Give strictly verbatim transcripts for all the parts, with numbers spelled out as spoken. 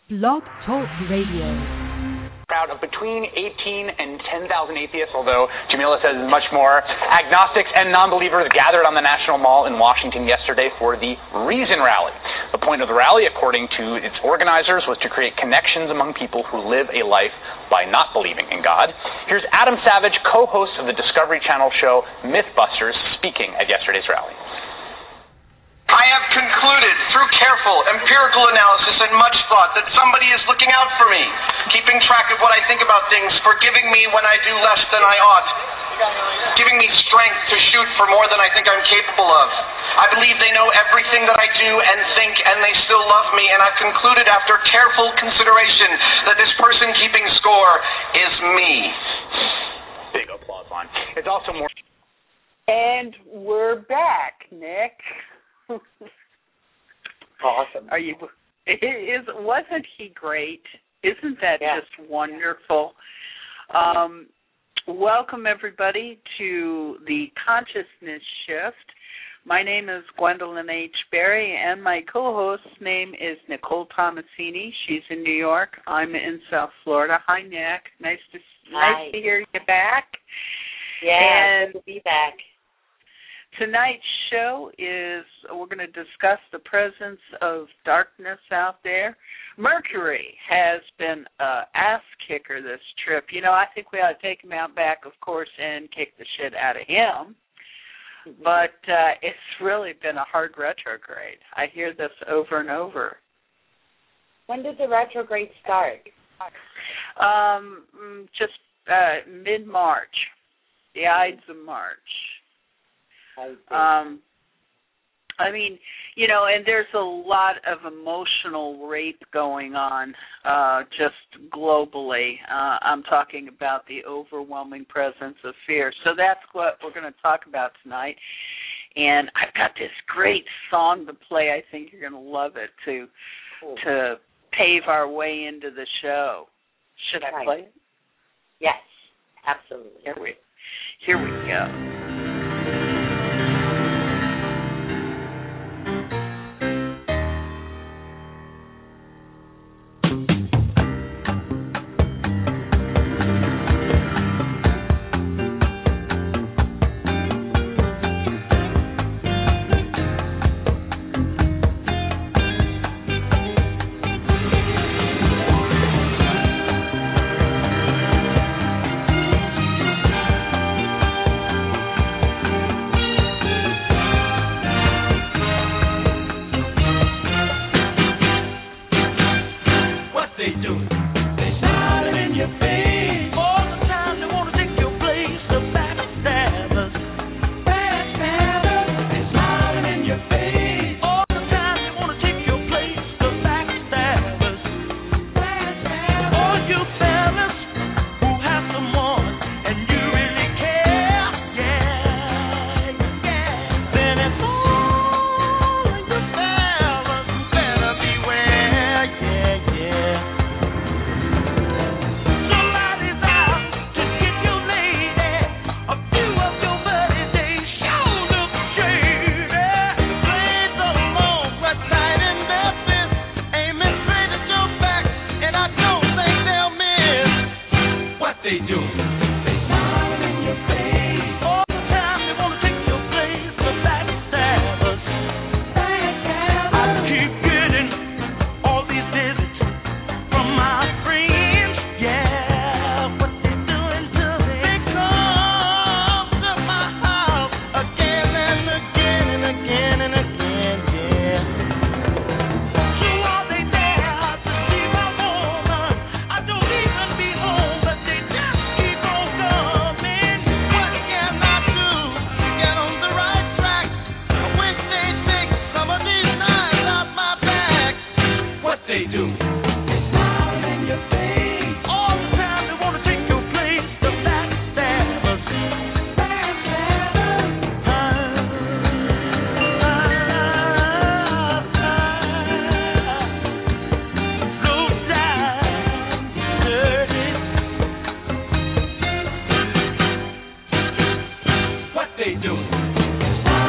Blog Talk Radio. Crowd of between eighteen and ten thousand atheists, although Jamila says much more. Agnostics and non-believers gathered on the National Mall in Washington yesterday for the Reason Rally. The point of the rally, according to its organizers, was to create connections among people who live a life by not believing in God. Here's Adam Savage, co-host of the Discovery Channel show Mythbusters, speaking at yesterday's rally. I have concluded, through careful, empirical analysis and much thought, that somebody is looking out for me, keeping track of what I think about things, forgiving me when I do less than I ought, giving me strength to shoot for more than I think I'm capable of. I believe they know everything that I do and think, and they still love me, and I've concluded after careful consideration that this person keeping score is me. Big applause line. It's also more... And we're back, Nick. Awesome. Are you? Is wasn't he great? Isn't that yeah. just wonderful? Um, welcome everybody to the Consciousness Shift. My name is Gwendolyn H. Berry, and my co-host's name is Nicole Tomasini. She's in New York. I'm in South Florida. Hi, Nick. Nice to Hi. nice to hear you back. Yeah, and good to be back. Tonight's show is we're going to discuss the presence of darkness out there. Mercury has been an ass kicker this trip. You know, I think we ought to take him out back, of course, and kick the shit out of him. Mm-hmm. But uh, it's really been a hard retrograde. I hear this over and over. When did the retrograde start? Um, just uh, mid-March, the Ides of March. Um, I mean, you know, and there's a lot of emotional rape going on uh, just globally. Uh, I'm talking about the overwhelming presence of fear. So that's what we're going to talk about tonight. And I've got this great song to play. I think you're going to love it to cool. to pave our way into the show. Should I right. play it? Yes, absolutely. Here we, here we go.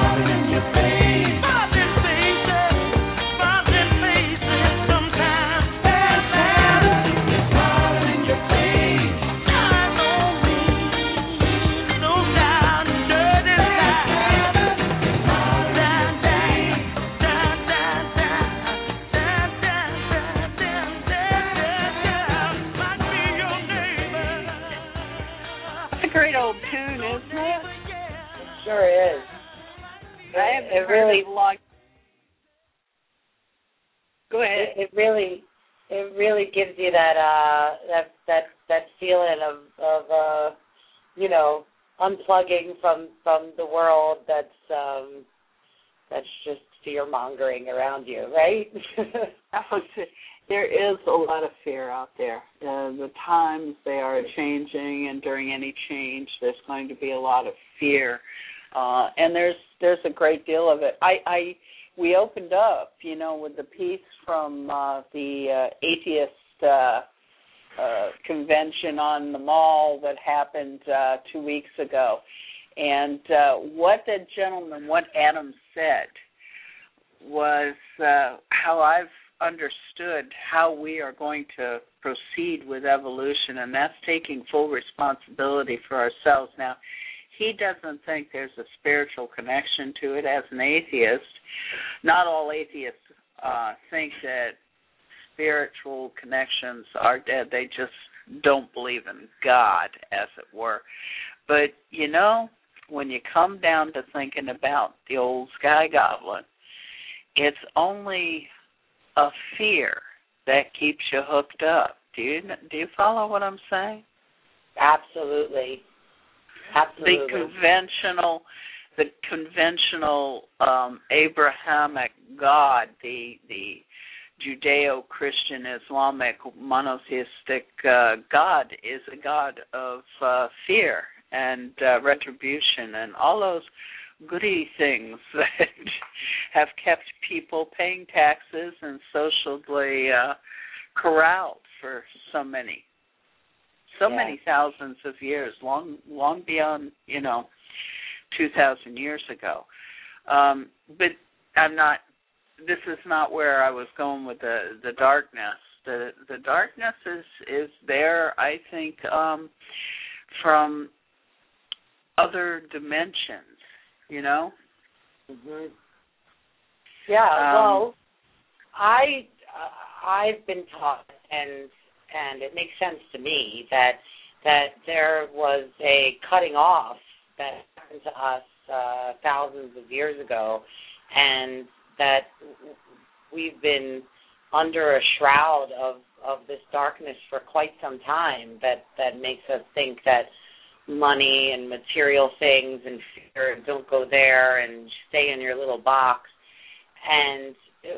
Sometimes it really long. Go ahead. It, it really, it really gives you that uh, that that that feeling of of uh, you know, unplugging from from the world that's um, that's just fear mongering around you, right? There is a lot of fear out there. Uh, the times, they are changing, and during any change, there's going to be a lot of fear, uh, and there's there's a great deal of it. I, I we opened up, you know, with the piece from uh, the uh, atheist uh, uh, convention on the mall that happened uh, two weeks ago, and uh, what the gentleman, what Adam said, was uh, how I've understood how we are going to proceed with evolution, and that's taking full responsibility for ourselves. Now, he doesn't think there's a spiritual connection to it as an atheist. Not all atheists uh, think that spiritual connections are dead. They just don't believe in God, as it were. But, you know, when you come down to thinking about the old sky goblin, it's only a fear that keeps you hooked up. Do you do you follow what I'm saying? Absolutely. Absolutely. The conventional, the conventional um, Abrahamic God, the the Judeo-Christian Islamic monotheistic uh, God, is a God of uh, fear and uh, retribution and all those goody things that have kept people paying taxes and socially uh, corralled for so many, so yeah. many thousands of years, long, long beyond, you know, two thousand years ago. Um, but I'm not. This is not where I was going with the the darkness. The the darkness is is there, I think, um, from other dimensions. You know? Mm-hmm. Yeah, um, well, I, uh, I've been taught, and and it makes sense to me, that that there was a cutting off that happened to us uh, thousands of years ago, and that we've been under a shroud of, of this darkness for quite some time that, that makes us think that money and material things and fear, don't go there and stay in your little box. And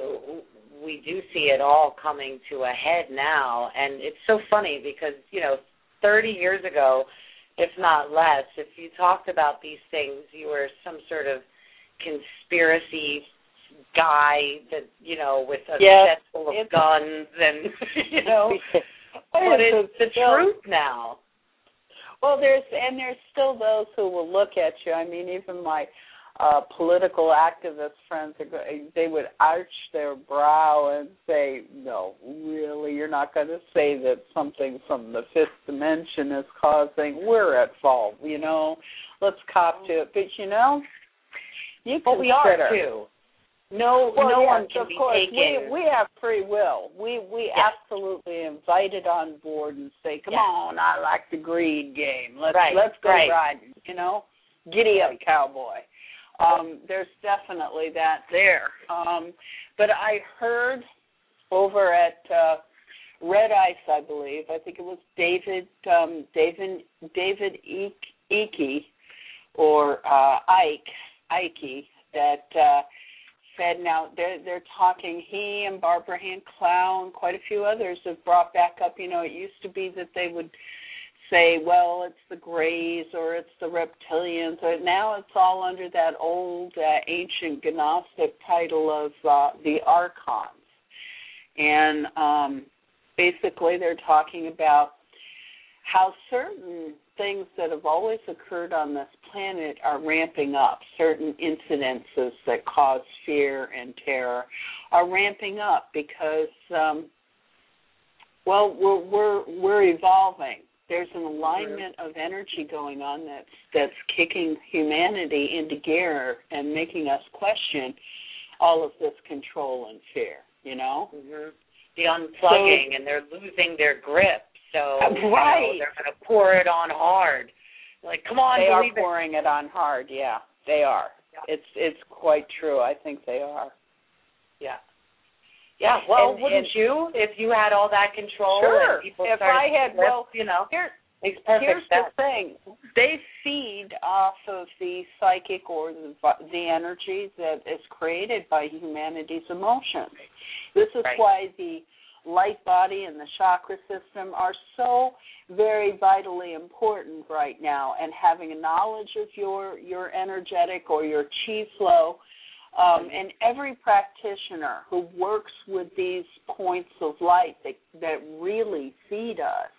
we do see it all coming to a head now. And it's so funny because, you know, thirty years ago, if not less, if you talked about these things, you were some sort of conspiracy guy that, you know, with a yes, set full of guns and, you know, but it's the truth now. Well, there's and there's still those who will look at you. I mean, even my uh, political activist friends, they would arch their brow and say, no, really, you're not going to say that something from the fifth dimension is causing, we're at fault, you know. Let's cop to it. But, you know, you But consider. we are, too. No, well, no yes, one can of be course. taken. We, we have free will. We we yes. absolutely invite it on board and say, "Come yes. on, I like the greed game. Let's right. let's go right. riding." You know, giddy up, cowboy. Um, there's definitely that there. Um, but I heard over at uh, Red Ice, I believe. I think it was David um, David David Icke or uh, Ike Ike that. Uh, said now they're they're talking, he and Barbara Hand Clown, quite a few others have brought back up, you know, it used to be that they would say, well, it's the Greys or it's the reptilians, or now it's all under that old uh, ancient Gnostic title of uh, the Archons. And um, basically they're talking about how certain things that have always occurred on this planet are ramping up. Certain incidences that cause fear and terror are ramping up because, um, well, we're we're we're evolving. There's an alignment of energy going on that's that's kicking humanity into gear and making us question all of this control and fear. You know, mm-hmm. the unplugging, so, and they're losing their grip. So right. you know, they're going to pour it on hard. Like, come on, they are believe pouring it. it on hard. Yeah, they are. Yeah. It's it's quite true. I think they are. Yeah. Yeah. Well, and, wouldn't and, you if you had all that control? Sure. And people if started I had, to slip, well, you know, here, makes perfect here's sense. the thing: they feed off of the psychic or the the energy that is created by humanity's emotions. This is right. why the light body and the chakra system are so very vitally important right now, and having a knowledge of your, your energetic or your chi flow, um, and every practitioner who works with these points of light that, that really feed us,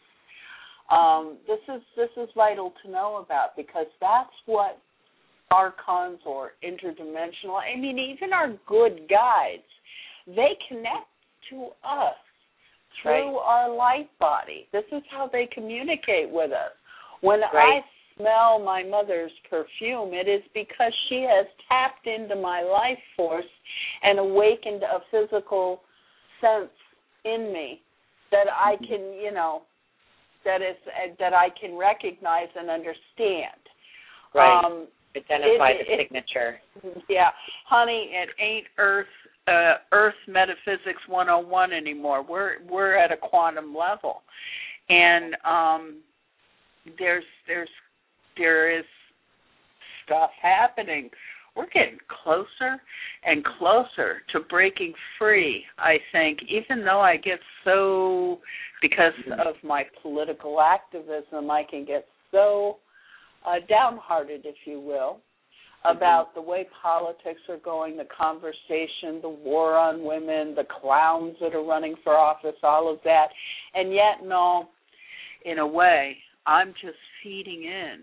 um, this is this is vital to know about, because that's what archons or interdimensional, I mean, even our good guides, they connect to us through right. our light body. This is how they communicate with us. When right. I smell my mother's perfume, it is because she has tapped into my life force and awakened a physical sense in me that I can, you know, that is uh, that I can recognize and understand. Right. Um, Identify it, the it, signature. Yeah. Honey, it ain't Earth uh, Earth Metaphysics one oh one anymore. We're we're at a quantum level. And um, there's there's there is stuff happening. We're getting closer and closer to breaking free, I think, even though I get so, because of my political activism, I can get so uh, downhearted, if you will, about the way politics are going, the conversation, the war on women, the clowns that are running for office, all of that. And yet, no, in a way, I'm just feeding in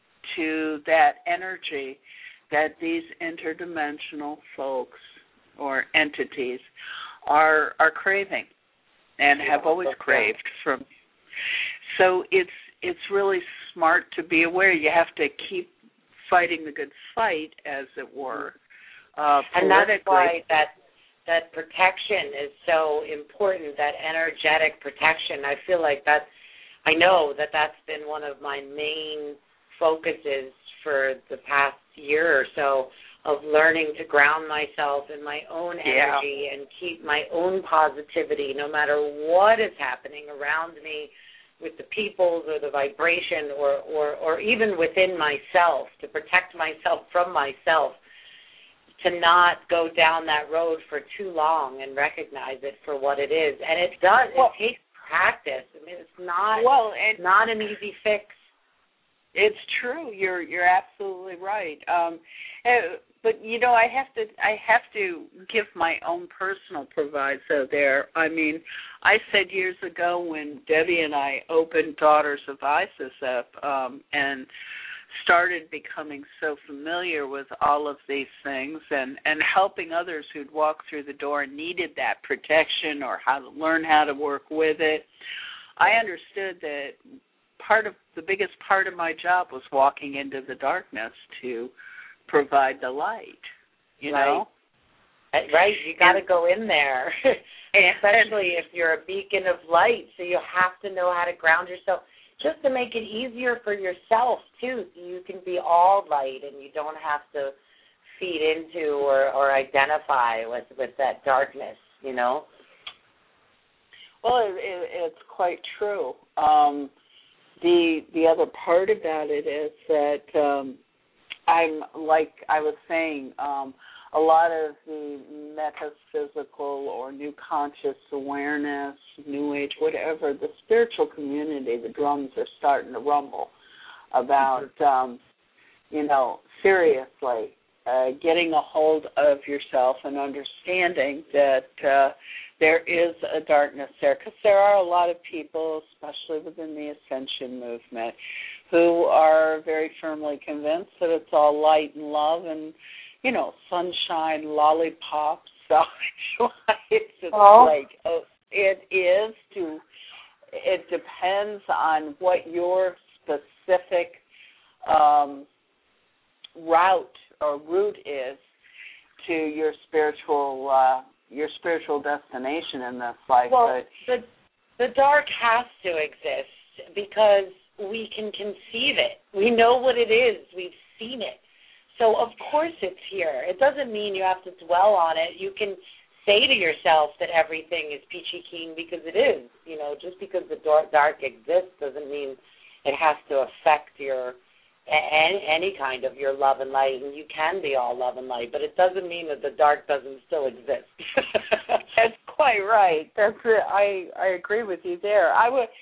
to that energy that these interdimensional folks or entities are are craving and have always craved from. So it's it's really smart to be aware. You have to keep fighting the good fight, as it were. Uh, and that's why that that protection is so important, that energetic protection. I feel like that's, I know that that's been one of my main focuses for the past year or so, of learning to ground myself in my own energy yeah. and keep my own positivity no matter what is happening around me with the peoples or the vibration or, or, or even within myself, to protect myself from myself, to not go down that road for too long and recognize it for what it is. And it does. Well, it takes practice. I mean, it's not, well, and not an easy fix. It's true. You're you're absolutely right. Um, but you know, I have to I have to give my own personal proviso there. I mean, I said years ago when Debbie and I opened Daughters of Isis up um, and started becoming so familiar with all of these things and, and helping others who'd walk through the door and needed that protection or how to learn how to work with it, I understood that part of the biggest part of my job was walking into the darkness to provide the light, you right. know? Right, you got to go in there, especially if you're a beacon of light, so you have to know how to ground yourself, just to make it easier for yourself, too, so you can be all light and you don't have to feed into or, or identify with, with that darkness, you know? Well, it, it, it's quite true. Um, The the other part about it is that um, I'm, like I was saying, um, a lot of the metaphysical or new conscious awareness, new age, whatever, the spiritual community, the drums are starting to rumble about, um, you know, seriously uh, getting a hold of yourself and understanding that uh, there is a darkness there, because there are a lot of people, especially within the Ascension movement, who are very firmly convinced that it's all light and love and, you know, sunshine, lollipops. So it's just oh. like oh, it is to. It depends on what your specific um, route or route is to your spiritual. Uh, your spiritual destination in this life. Well, but the, the dark has to exist because we can conceive it. We know what it is. We've seen it. So, of course it's here. It doesn't mean you have to dwell on it. You can say to yourself that everything is peachy keen because it is. You know, just because the dark exists doesn't mean it has to affect your any, any kind of your love and light. And you can be all love and light, but it doesn't mean that the dark doesn't still exist. That's quite right. That's it. I I agree with you there. I would,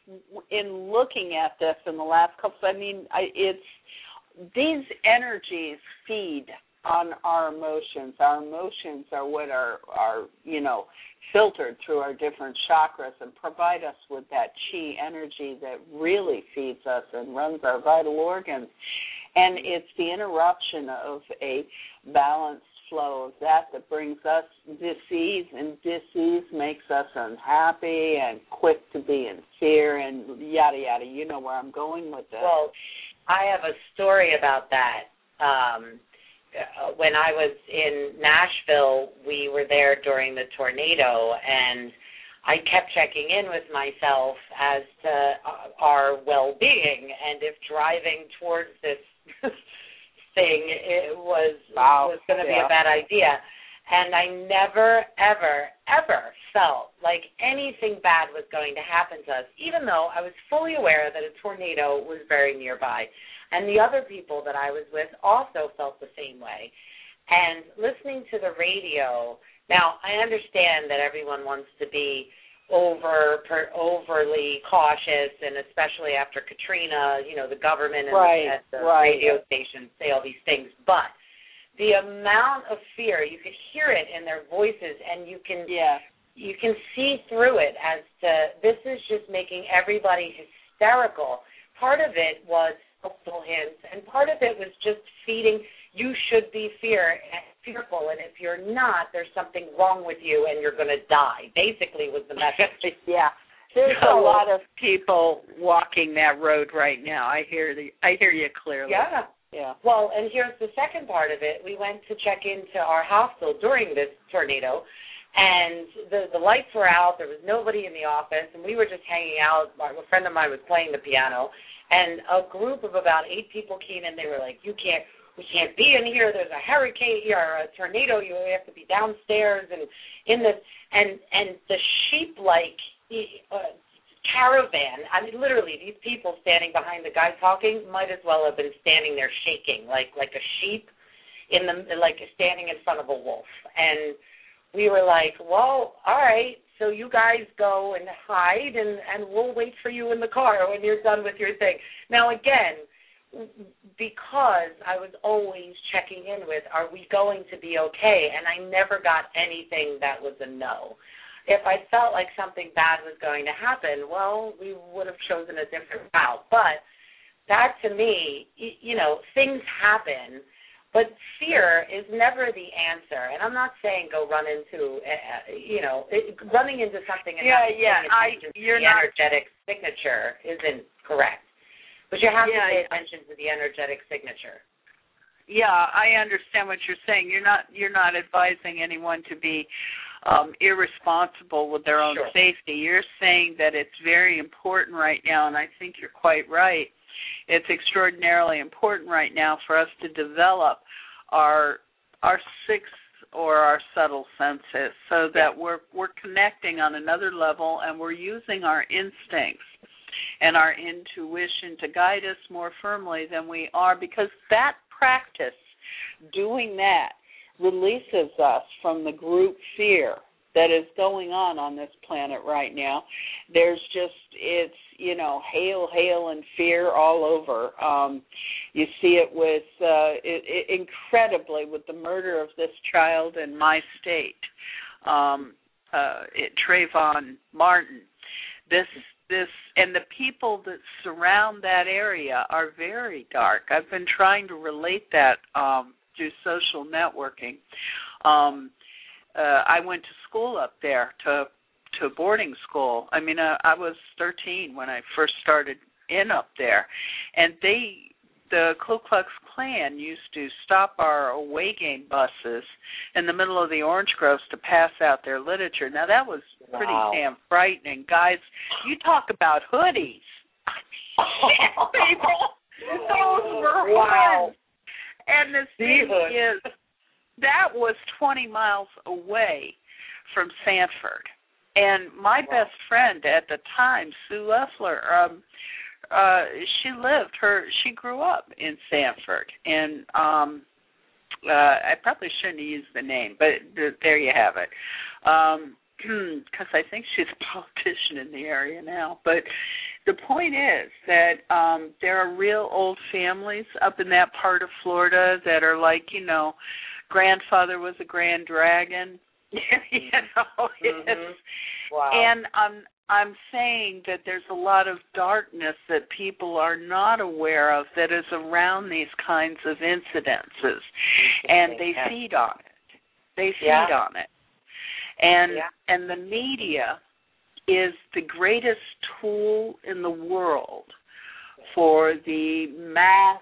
in looking at this in the last couple, I mean, I, it's these energies feed on our emotions. Our emotions are what are, are, you know, filtered through our different chakras and provide us with that chi energy that really feeds us and runs our vital organs. And it's the interruption of a balanced flow of that that brings us disease, and disease makes us unhappy and quick to be in fear and yada, yada. You know where I'm going with this. Well, I have a story about that. Um When I was in Nashville, we were there during the tornado, and I kept checking in with myself as to our well-being and if driving towards this thing it was wow. was going to yeah. be a bad idea. And I never, ever, ever felt like anything bad was going to happen to us, even though I was fully aware that a tornado was very nearby. And the other people that I was with also felt the same way. And listening to the radio, now I understand that everyone wants to be over per, overly cautious, and especially after Katrina, you know, the government and right, the, the right. radio stations say all these things. But the amount of fear, you could hear it in their voices, and you can yeah. you can see through it as to this is just making everybody hysterical. Part of it was helpful hints, and part of it was just feeding you should be fear fearful, and if you're not, there's something wrong with you and you're going to die, basically was the message. yeah. There's so, a lot of people walking that road right now. I hear the I hear you clearly. Yeah. Yeah. Well, and here's the second part of it. We went to check into our hostel during this tornado, and the the lights were out. There was nobody in the office, and we were just hanging out. A friend of mine was playing the piano, and a group of about eight people came in. They were like, "You can't, we can't be in here. There's a hurricane here, or a tornado. You have to be downstairs and in this." And and the sheep-like uh, caravan. I mean, literally, these people standing behind the guy talking might as well have been standing there shaking, like like a sheep in the like standing in front of a wolf. And we were like, "Well, all right. So you guys go and hide, and, and we'll wait for you in the car when you're done with your thing." Now, again, because I was always checking in with, are we going to be okay? And I never got anything that was a no. If I felt like something bad was going to happen, well, we would have chosen a different route. But that, to me, you know, things happen. But fear is never the answer, and I'm not saying go run into, uh, you know, it, running into something and yeah, not yeah. paying I, attention you're to the not, energetic signature isn't correct. But you have yeah, to pay yeah. attention to the energetic signature. Yeah, I understand what you're saying. You're not you're not advising anyone to be um, irresponsible with their own Sure. safety. You're saying that it's very important right now, and I think you're quite right. It's extraordinarily important right now for us to develop our our sixth or our subtle senses, so that Yeah. we're we're connecting on another level, and we're using our instincts and our intuition to guide us more firmly than we are, because that practice, doing that, releases us from the group fear that is going on on this planet right now. There's just, it's, you know, hail, hail, and fear all over. Um, you see it with, uh, it, it, incredibly, with the murder of this child in my state, um, uh, it, Trayvon Martin. This This and the people that surround that area are very dark. I've been trying to relate that um, through social networking. Um, uh, I went to school up there, to to boarding school. I mean, uh, I was thirteen when I first started in up there, and they, the Ku Klux Klan used to stop our away game buses in the middle of the orange groves to pass out their literature. Now, that was pretty Wow. damn frightening. Guys, you talk about hoodies. People, those were Wow. hoods. And the thing is, that was twenty miles away from Sanford. And my wow. best friend at the time, Sue Leffler, um, uh, she lived her, she grew up in Sanford. And um, uh, I probably shouldn't have used the name, but th- there you have it. Um, because I think she's a politician in the area now. But the point is that um, there are real old families up in that part of Florida that are like, you know, grandfather was a Grand Dragon. you know, mm-hmm. it's, wow. and I'm I'm saying that there's a lot of darkness that people are not aware of that is around these kinds of incidences, and they yeah. feed on it. They feed yeah. on it. And yeah. and the media is the greatest tool in the world for the mass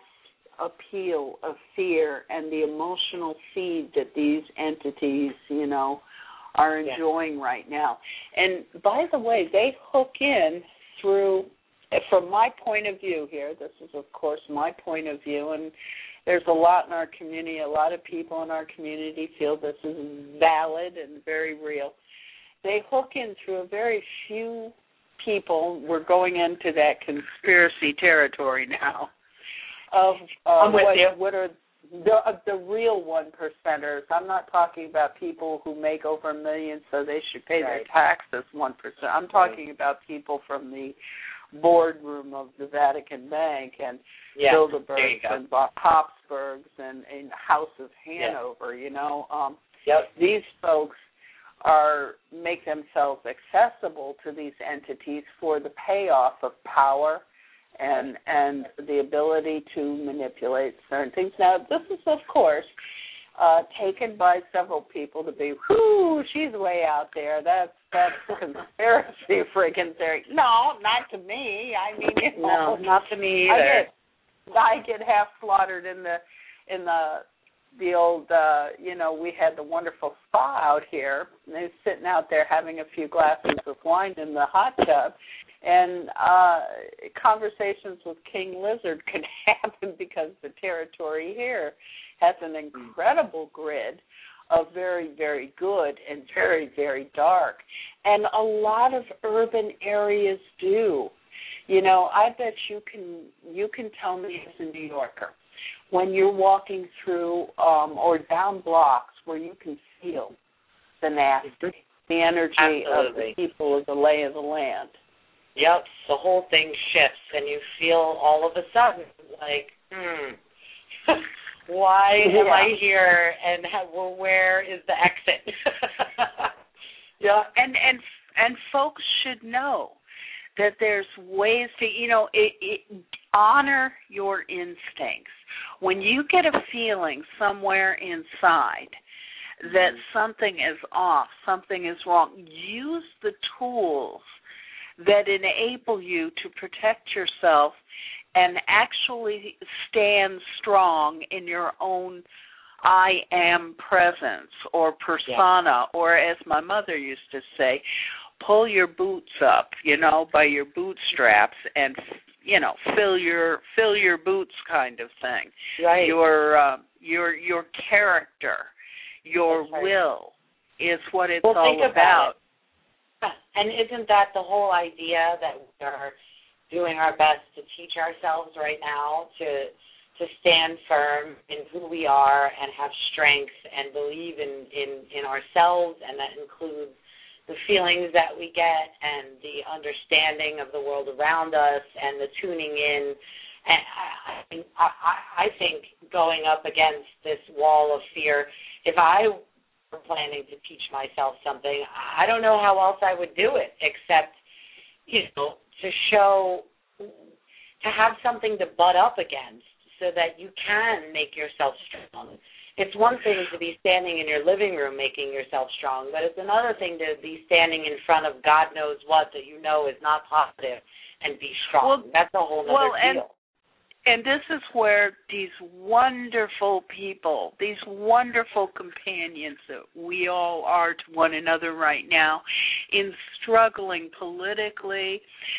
appeal of fear and the emotional feed that these entities, you know, are enjoying yeah. right now. And by the way, they hook in through, from my point of view here, this is of course my point of view, and there's a lot in our community, a lot of people in our community feel this is valid and very real. They hook in through a very few people. We're going into that conspiracy territory now of uh, I'm with what, you. what are the, uh, the real one percenters. I'm not talking about people who make over a million so they should pay right. their taxes one percent. I'm talking right. about people from the boardroom of the Vatican Bank and yeah. Bilderbergs and Habsburgs and, and House of Hanover, yeah. you know. Um, yep. These folks are make themselves accessible to these entities for the payoff of power and and the ability to manipulate certain things. Now, this is, of course, uh, taken by several people to be, whoo, she's way out there. That's that's conspiracy friggin' theory. No, not to me. I mean, you know, no, not to me either. I get, I get half slaughtered in the in the the old, uh, you know, we had the wonderful spa out here. And they were sitting out there having a few glasses of wine in the hot tub. And uh, conversations with King Lizard could happen because the territory here has an incredible grid of very, very good and very, very dark. And a lot of urban areas do. You know, I bet you can you can tell me as a New Yorker, when you're walking through um, or down blocks where you can feel the nasty, the energy Absolutely. of the people of the lay of the land. Yep, the whole thing shifts, and you feel all of a sudden like, hmm, why yeah. am I here, and how, well, where is the exit? yeah, and and and folks should know that there's ways to, you know, it, it, honor your instincts. When you get a feeling somewhere inside that something is off, something is wrong, use the tools that enable you to protect yourself and actually stand strong in your own I am presence or persona, yeah. or as my mother used to say, pull your boots up, you know, by your bootstraps and, you know, fill your fill your boots kind of thing. Right. Your uh, your your character, your That's right. will is what it's well, all think about. about it. And isn't that the whole idea that we are doing our best to teach ourselves right now to to stand firm in who we are and have strength and believe in, in, in ourselves, and that includes the feelings that we get and the understanding of the world around us and the tuning in. And I, I, I think going up against this wall of fear, if I were planning to teach myself something, I don't know how else I would do it except, you know, to show, to have something to butt up against so that you can make yourself strong. It's one thing to be standing in your living room making yourself strong, but it's another thing to be standing in front of God knows what that you know is not positive and be strong. Well, That's a whole other well, deal. And- And this is where these wonderful people, these wonderful companions that we all are to one another right now in struggling politically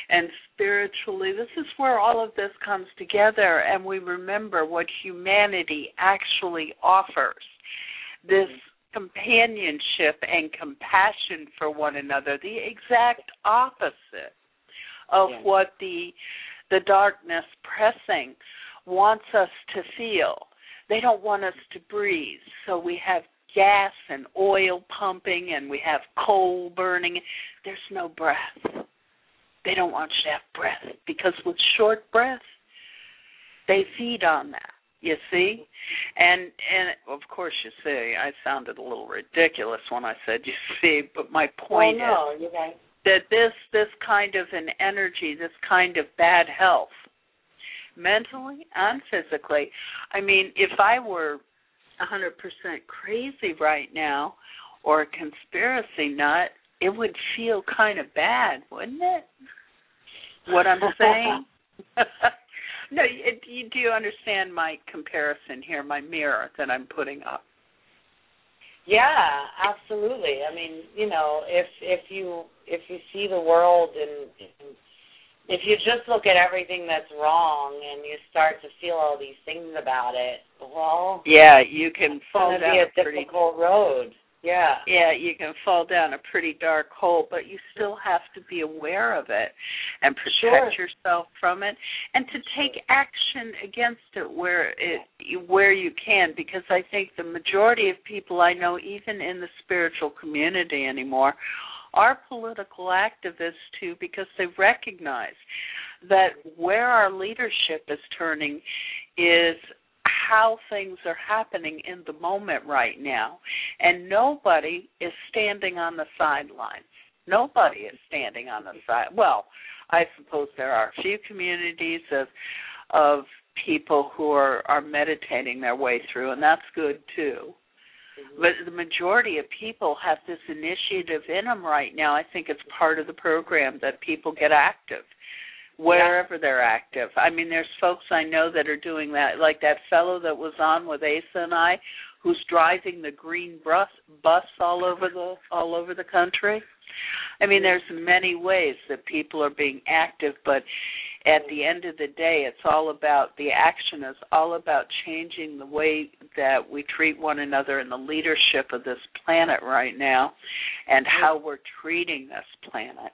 And spiritually, this is where all of this comes together, and we remember what humanity actually offers. This companionship and compassion for one another, the exact opposite of yes. what the the darkness pressing wants us to feel. They don't want us to breathe, so we have gas and oil pumping and we have coal burning. There's no breath. They don't want you to have breath because with short breath, they feed on that. You see? And, and of course, you see, I sounded a little ridiculous when I said you see, but my point oh, no, is you're right. that this, this kind of an energy, this kind of bad health, mentally and physically, I mean, if I were one hundred percent crazy right now or a conspiracy nut, it would feel kind of bad, wouldn't it? What I'm saying? No, it, you do understand my comparison here, my mirror that I'm putting up. Yeah, absolutely. I mean, you know, if if you if you see the world and if you just look at everything that's wrong and you start to feel all these things about it, well, yeah, you can fall it's down be a, a pretty difficult road. Yeah. Yeah, you can fall down a pretty dark hole, but you still have to be aware of it and protect sure. yourself from it and to take action against it where it where you can, because I think the majority of people I know, even in the spiritual community anymore, are political activists too, because they recognize that where our leadership is turning is how things are happening in the moment right now. And nobody is standing on the sidelines. Nobody is standing on the side. Well, I suppose there are a few communities of of people who are, are meditating their way through, and that's good too. Mm-hmm. But the majority of people have this initiative in them right now. I think it's part of the program that people get active wherever they're active. I mean, there's folks I know that are doing that, like that fellow that was on with Asa and I, who's driving the green bus bus all over the all over the country. I mean, there's many ways that people are being active, but at the end of the day, it's all about, the action is all about changing the way that we treat one another and the leadership of this planet right now and how we're treating this planet.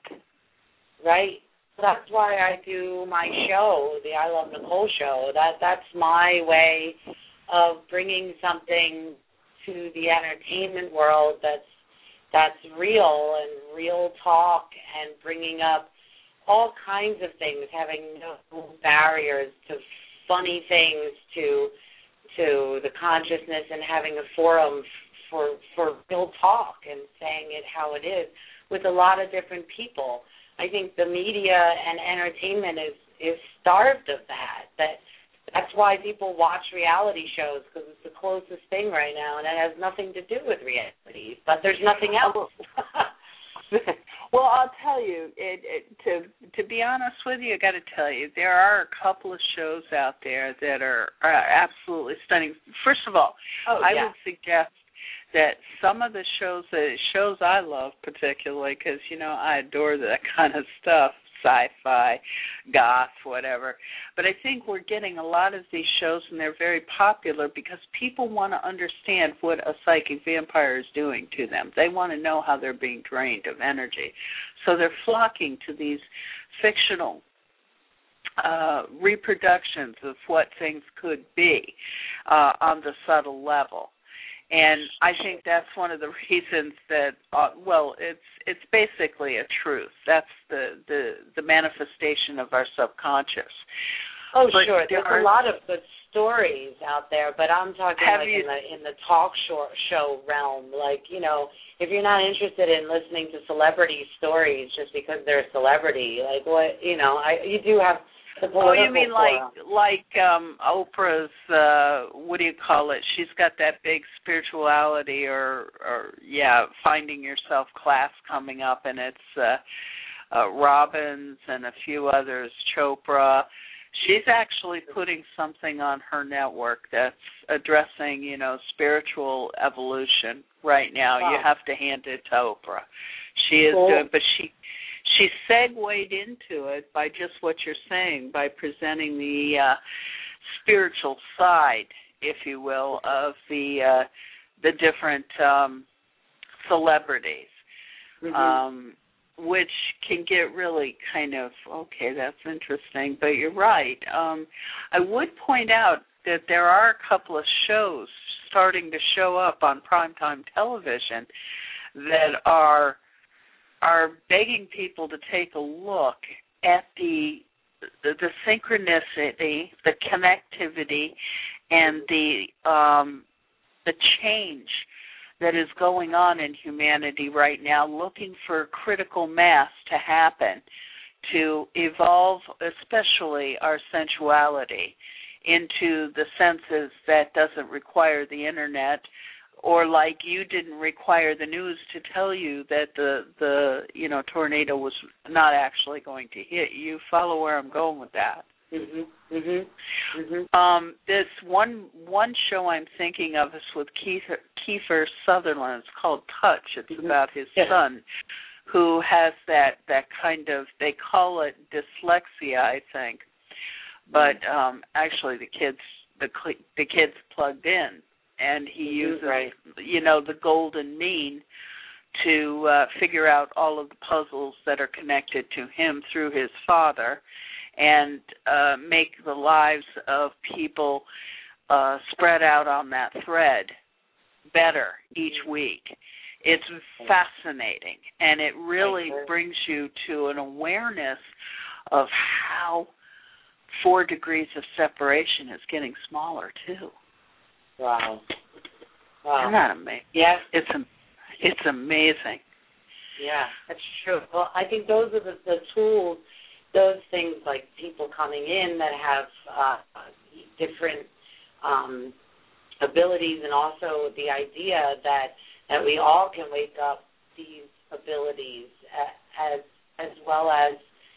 Right. That's why I do my show, the I Love Nicole show. That that's my way of bringing something to the entertainment world that's that's real and real talk, and bringing up all kinds of things, having no barriers to funny things, to to the consciousness, and having a forum for for real talk and saying it how it is with a lot of different people. I think the media and entertainment is, is starved of that. That that's why people watch reality shows, because it's the closest thing right now, and it has nothing to do with reality. But there's nothing else. Well, I'll tell you, it, it, to to be honest with you, I got to tell you, there are a couple of shows out there that are, are absolutely stunning. First of all, oh, I yeah. would suggest that some of the shows, the shows I love particularly, because, you know, I adore that kind of stuff, sci-fi, goth, whatever. But I think we're getting a lot of these shows, and they're very popular because people want to understand what a psychic vampire is doing to them. They want to know how they're being drained of energy. So they're flocking to these fictional uh, reproductions of what things could be uh, on the subtle level. And I think that's one of the reasons that, uh, well, it's it's basically a truth. That's the, the, the manifestation of our subconscious. Oh, but sure. There's there are, a lot of good stories out there, but I'm talking like you, in the in the talk show, show realm. Like, you know, if you're not interested in listening to celebrity stories just because they're a celebrity, like what, you know, I you do have. Oh, you mean like like um, Oprah's, uh, what do you call it? She's got that big spirituality or, or yeah, Finding Yourself class coming up, and it's uh, uh, Robbins and a few others, Chopra. She's actually putting something on her network that's addressing, you know, spiritual evolution right now. Wow. You have to hand it to Oprah. She is cool. doing, but she... she segued into it by just what you're saying, by presenting the uh, spiritual side, if you will, of the uh, the different um, celebrities, mm-hmm. um, which can get really kind of, okay, that's interesting, but you're right. Um, I would point out that there are a couple of shows starting to show up on primetime television that are are begging people to take a look at the the, the synchronicity, the connectivity, and the um, the change that is going on in humanity right now, looking for critical mass to happen, to evolve, especially our sensuality, into the senses that doesn't require the internet, or like you didn't require the news to tell you that the, the you know, tornado was not actually going to hit you. Follow where I'm going with that. Mm-hmm. Mm-hmm. Mm-hmm. Um, this one one show I'm thinking of is with Kiefer, Kiefer Sutherland. It's called Touch. It's mm-hmm. about his yeah. son, who has that, that kind of, they call it dyslexia, I think. But um, actually, the kids the the kids plugged in, and he uses right. you know the golden mean to uh, figure out all of the puzzles that are connected to him through his father, and uh, make the lives of people uh, spread out on that thread better each week. It's fascinating, and it really brings you to an awareness of how four degrees of separation is getting smaller too. Wow. Wow. Isn't that amazing? Yeah. It's it's amazing. Yeah, that's true. Well, I think those are the, the tools, those things like people coming in that have uh, different um, abilities, and also the idea that, that we all can wake up these abilities as as well as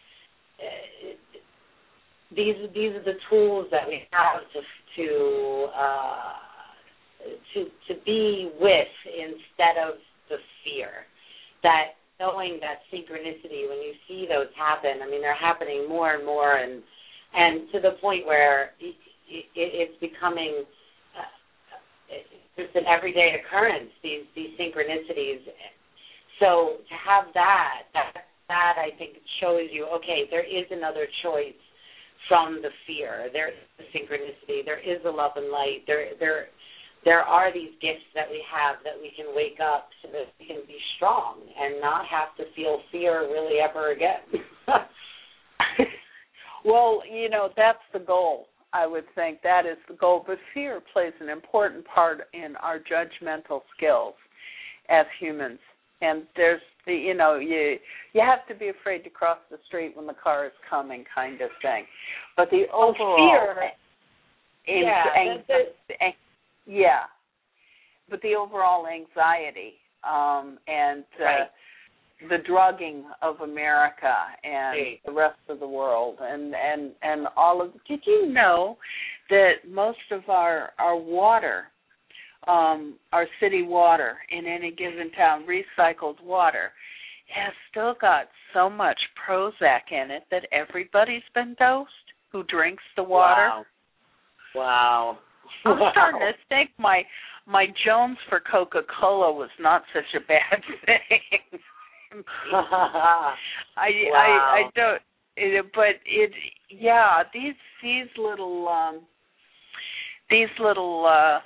uh, These these are the tools that we have to to uh, to to be with instead of the fear. That knowing that synchronicity, when you see those happen, I mean, they're happening more and more, and and to the point where it, it, it's becoming uh, just an everyday occurrence. These these synchronicities. So to have that, that that I think shows you, okay, there is another choice from the fear. There is the synchronicity. There is the love and light. There, there, there are these gifts that we have that we can wake up so that we can be strong and not have to feel fear really ever again. Well, you know, that's the goal. I would think that is the goal. But fear plays an important part in our judgmental skills as humans. And there's the, you know, you you have to be afraid to cross the street when the car is coming, kind of thing. But the overall, fear, yeah, ang- ang- yeah. But the overall anxiety um, and uh, right. the drugging of America and right. the rest of the world, and, and, and all of. Did you know that most of our our water, Um, our city water in any given town, recycled water, has still got so much Prozac in it that everybody's been dosed who drinks the water? Wow. Wow. I'm wow. starting to think my my Jones for Coca-Cola was not such a bad thing. I, wow. I I don't, it, but it yeah these these little um, these little. Uh,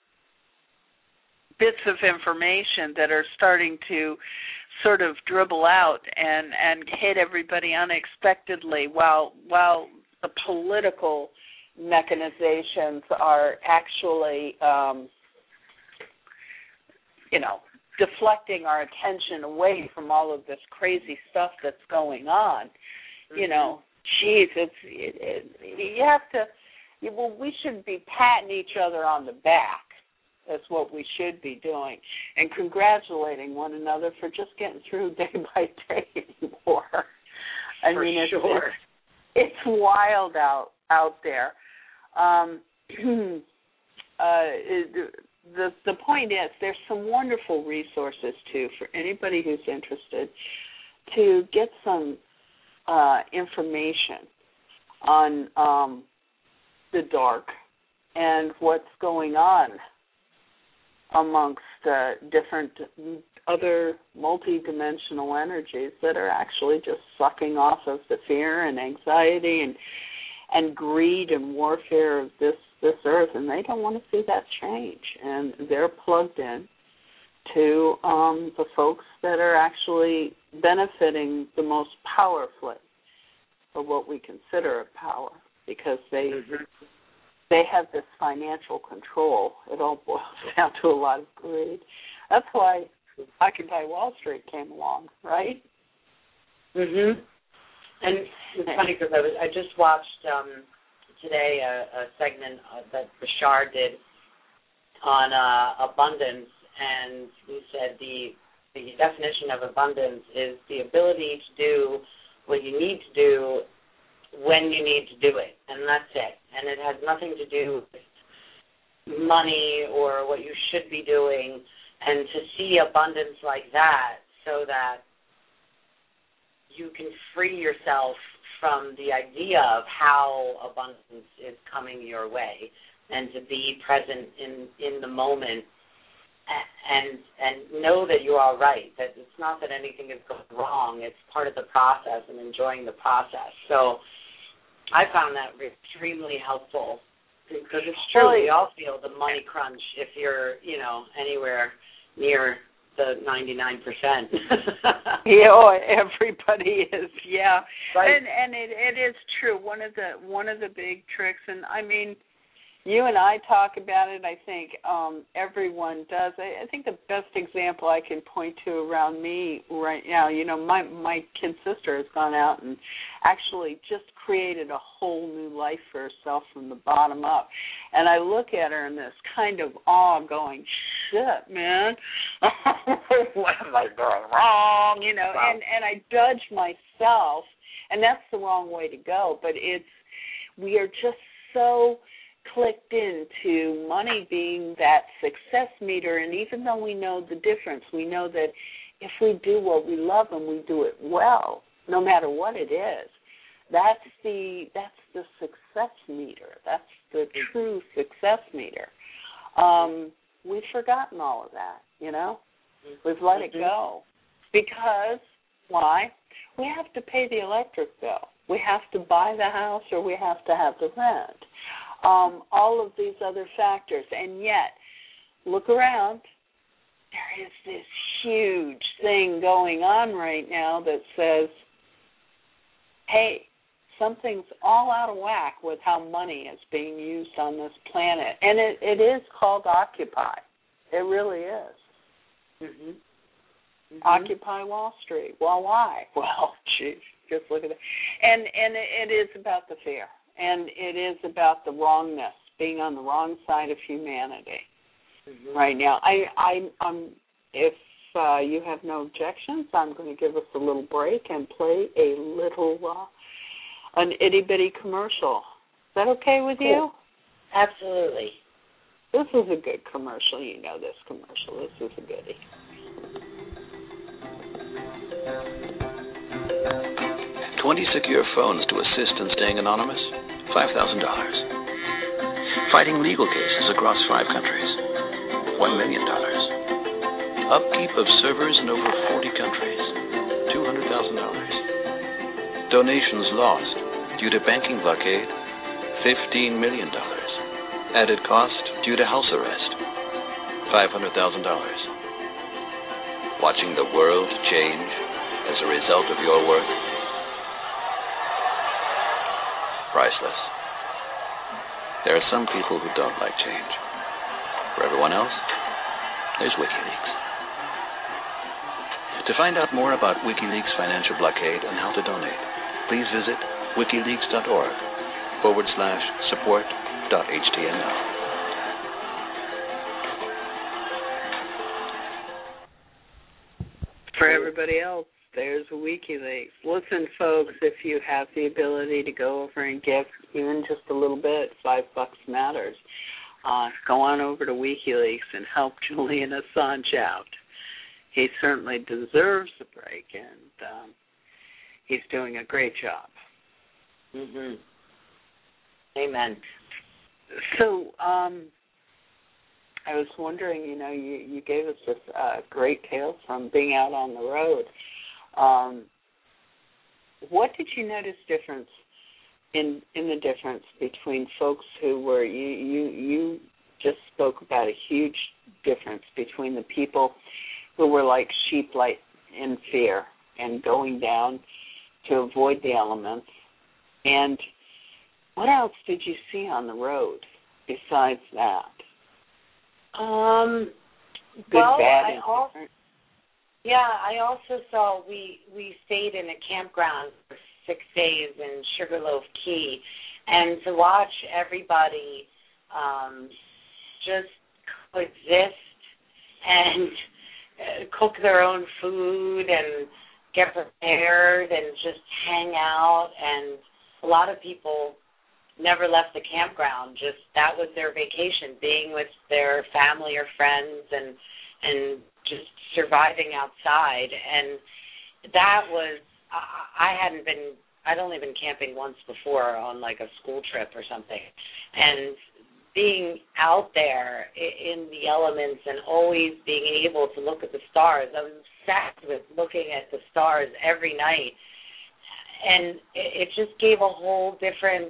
bits of information that are starting to sort of dribble out and, and hit everybody unexpectedly while while the political mechanizations are actually, um, you know, deflecting our attention away from all of this crazy stuff that's going on. Mm-hmm. You know, geez, it's, it, it, you have to, you, well, we should be patting each other on the back. That's what we should be doing, and congratulating one another for just getting through day by day anymore. I for mean, it's, sure. it's, it's wild out out there. Um, uh, it, the the point is, there's some wonderful resources too for anybody who's interested to get some uh, information on um, the dark and what's going on amongst uh, different other multidimensional energies that are actually just sucking off of the fear and anxiety and and greed and warfare of this, this earth, and they don't want to see that change. And they're plugged in to um, the folks that are actually benefiting the most powerfully of what we consider a power, because they mm-hmm. they have this financial control. It all boils down to a lot of greed. That's why Occupy Wall Street came along, right? Mhm. And it's funny because I was I just watched um, today a, a segment uh, that Bashar did on uh, abundance, and he said the the definition of abundance is the ability to do what you need to do when you need to do it, and that's it. And it has nothing to do with money or what you should be doing. And to see abundance like that, so that you can free yourself from the idea of how abundance is coming your way, and to be present in, in the moment, and and know that you are right, that it's not that anything is going wrong, it's part of the process and enjoying the process. So I found that extremely helpful, because it's true, we all feel the money crunch if you're, you know, anywhere near the ninety-nine percent. Yeah, oh, everybody is, yeah. Right. And and it, it is true. One of the one of the big tricks, and I mean, you and I talk about it, I think um, everyone does. I, I think the best example I can point to around me right now, you know, my, my kid sister has gone out and actually just created a whole new life for herself from the bottom up. And I look at her in this kind of awe going, shit, man, what am I doing wrong? You know, wow. and, and I judge myself, and that's the wrong way to go. But it's, we are just so clicked into money being that success meter, and even though we know the difference, we know that if we do what we love and we do it well, no matter what it is, that's the that's the success meter. That's the true success meter. Um, we've forgotten all of that, you know? We've let it go. Because, why? We have to pay the electric bill. We have to buy the house, or we have to have the rent. Um, all of these other factors. And yet, look around. There is this huge thing going on right now that says, hey, something's all out of whack with how money is being used on this planet. And it, it is called Occupy. It really is. Mm-hmm. Mm-hmm. Occupy Wall Street. Well, why? Well, geez, just look at it. And, and it, it is about the fear. And it is about the wrongness, being on the wrong side of humanity mm-hmm. right now. I, I, I'm, if uh, you have no objections, I'm going to give us a little break and play a little, uh, an itty-bitty commercial. Is that okay with cool. you? Absolutely. This is a good commercial. You know this commercial. This is a goodie. twenty secure phones to assist in staying anonymous? five thousand dollars. Fighting legal cases across five countries? one million dollars. Upkeep of servers in over forty countries? two hundred thousand dollars. Donations lost due to banking blockade? fifteen million dollars. Added cost due to house arrest? five hundred thousand dollars. Watching the world change as a result of your work? Priceless. There are some people who don't like change. For everyone else, there's WikiLeaks. To find out more about WikiLeaks' financial blockade and how to donate, please visit wikileaks.org forward slash support dot html. For everybody else, there's WikiLeaks. Listen, folks, if you have the ability to go over and give even just a little bit, five bucks matters. Uh, go on over to WikiLeaks and help Julian Assange out. he certainly deserves a break, and um, he's doing a great job. Mhm. Amen. So, um, I was wondering, you know, you, you gave us this uh, great tale from being out on the road. Um, what did you notice difference in in the difference between folks who were you you you just spoke about a huge difference between the people who were like sheep, like in fear and going down to avoid the elements, and what else did you see on the road besides that? Um, Good, well, bad, I and also, different. yeah, I also saw we we stayed in a campground for six days in Sugarloaf Key, and to watch everybody um, just coexist and uh, cook their own food and get prepared and just hang out, and a lot of people never left the campground. Just that was their vacation, being with their family or friends and and just surviving outside. And that was, I, I hadn't been, I'd only been camping once before on like a school trip or something. And being out there in the elements and always being able to look at the stars, I was obsessed with looking at the stars every night. And it, it just gave a whole different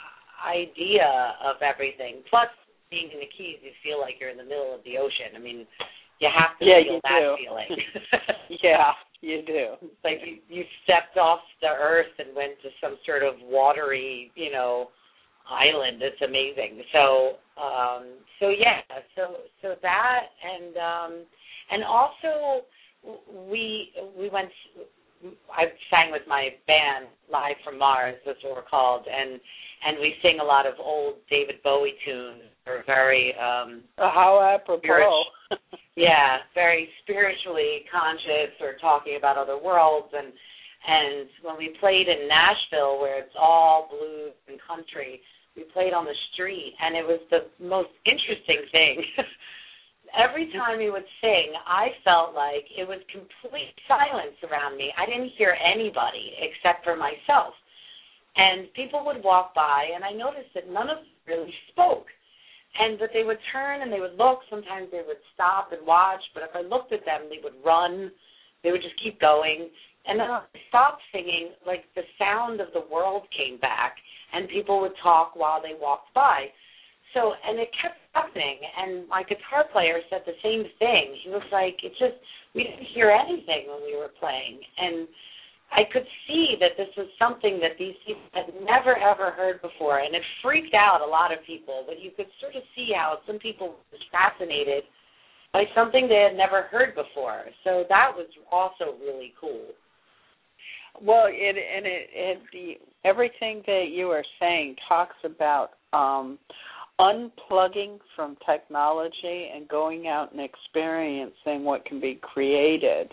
idea of everything. Plus, being in the Keys, you feel like you're in the middle of the ocean. I mean, you have to yeah, feel you that do. feeling. Yeah, you do. It's like you, you stepped off the earth and went to some sort of watery, you know, island. It's amazing. So, um, so yeah, so so that and um, and also we we went. I sang with my band, Live from Mars, that's what we're called, and and we sing a lot of old David Bowie tunes. We're very um, uh, how apropos. Spirit, yeah, very spiritually conscious, or talking about other worlds. And and when we played in Nashville, where it's all blues and country, we played on the street, and it was the most interesting thing. Every time he would sing, I felt like it was complete silence around me. I didn't hear anybody except for myself. And people would walk by, and I noticed that none of them really spoke. And but they would turn and they would look. Sometimes they would stop and watch. But if I looked at them, they would run. They would just keep going. And then when I stopped singing, like the sound of the world came back, and people would talk while they walked by. So, and it kept happening, and my guitar player said the same thing. He was like, it just, we didn't hear anything when we were playing. And I could see that this was something that these people had never, ever heard before, and it freaked out a lot of people, but you could sort of see how some people were fascinated by something they had never heard before. So that was also really cool. Well, it and it, it the everything that you are saying talks about um, unplugging from technology and going out and experiencing what can be created,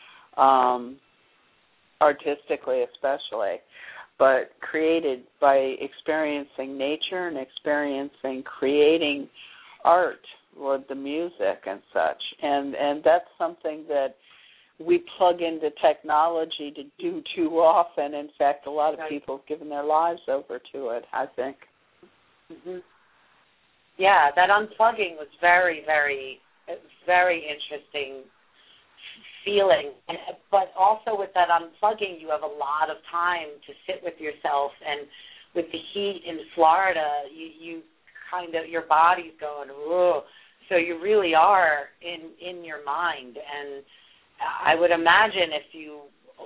um, artistically especially, but created by experiencing nature and experiencing creating art with the music and such. And and that's something that we plug into technology to do too often. In fact, a lot of people have given their lives over to it, I think. Mm-hmm. Yeah, that unplugging was very, very, very interesting feeling. And, but also with that unplugging, you have a lot of time to sit with yourself. And with the heat in Florida, you, you kind of, your body's going, whoa. So you really are in, in your mind. And I would imagine if you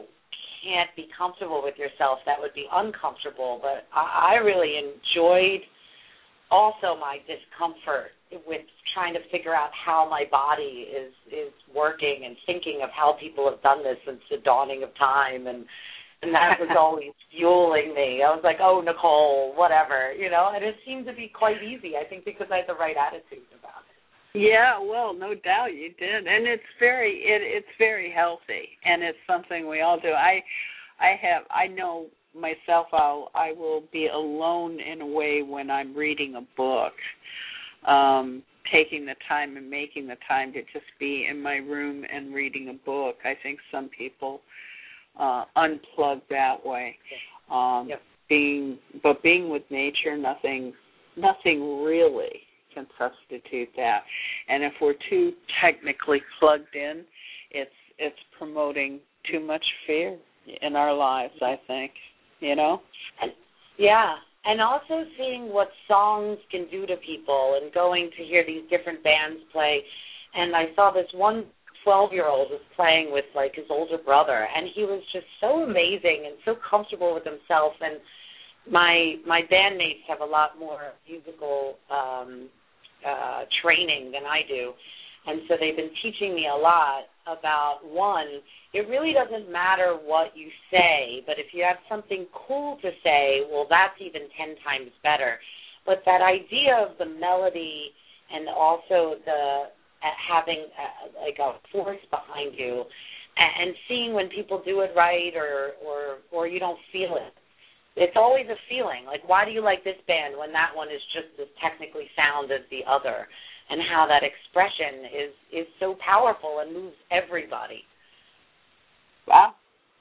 can't be comfortable with yourself, that would be uncomfortable. But I, I really enjoyed also my discomfort with trying to figure out how my body is, is working and thinking of how people have done this since the dawning of time. And, and that was always fueling me. I was like, oh, Nicole, whatever, you know. And it seemed to be quite easy, I think, because I had the right attitude about it. Yeah, well, no doubt you did, and it's very it, it's very healthy, and it's something we all do. I I have I know myself. I'll I will be alone in a way when I'm reading a book, um, taking the time and making the time to just be in my room and reading a book. I think some people uh, unplug that way. Um, yep. Being, but being with nature, nothing, nothing really can substitute that. And if we're too technically plugged in, it's it's promoting too much fear in our lives, I think, you know? And, yeah, and also seeing what songs can do to people and going to hear these different bands play. And I saw this one twelve-year-old was playing with, like, his older brother, and he was just so amazing and so comfortable with himself. And my my bandmates have a lot more musical um, uh, training than I do. And so they've been teaching me a lot about, one, it really doesn't matter what you say, but if you have something cool to say, well, that's even ten times better. But that idea of the melody and also the uh, having uh, like a force behind you and, and seeing when people do it right or, or, or you don't feel it. It's always a feeling. Like, why do you like this band when that one is just as technically sound as the other? And how that expression is, is so powerful and moves everybody. Wow.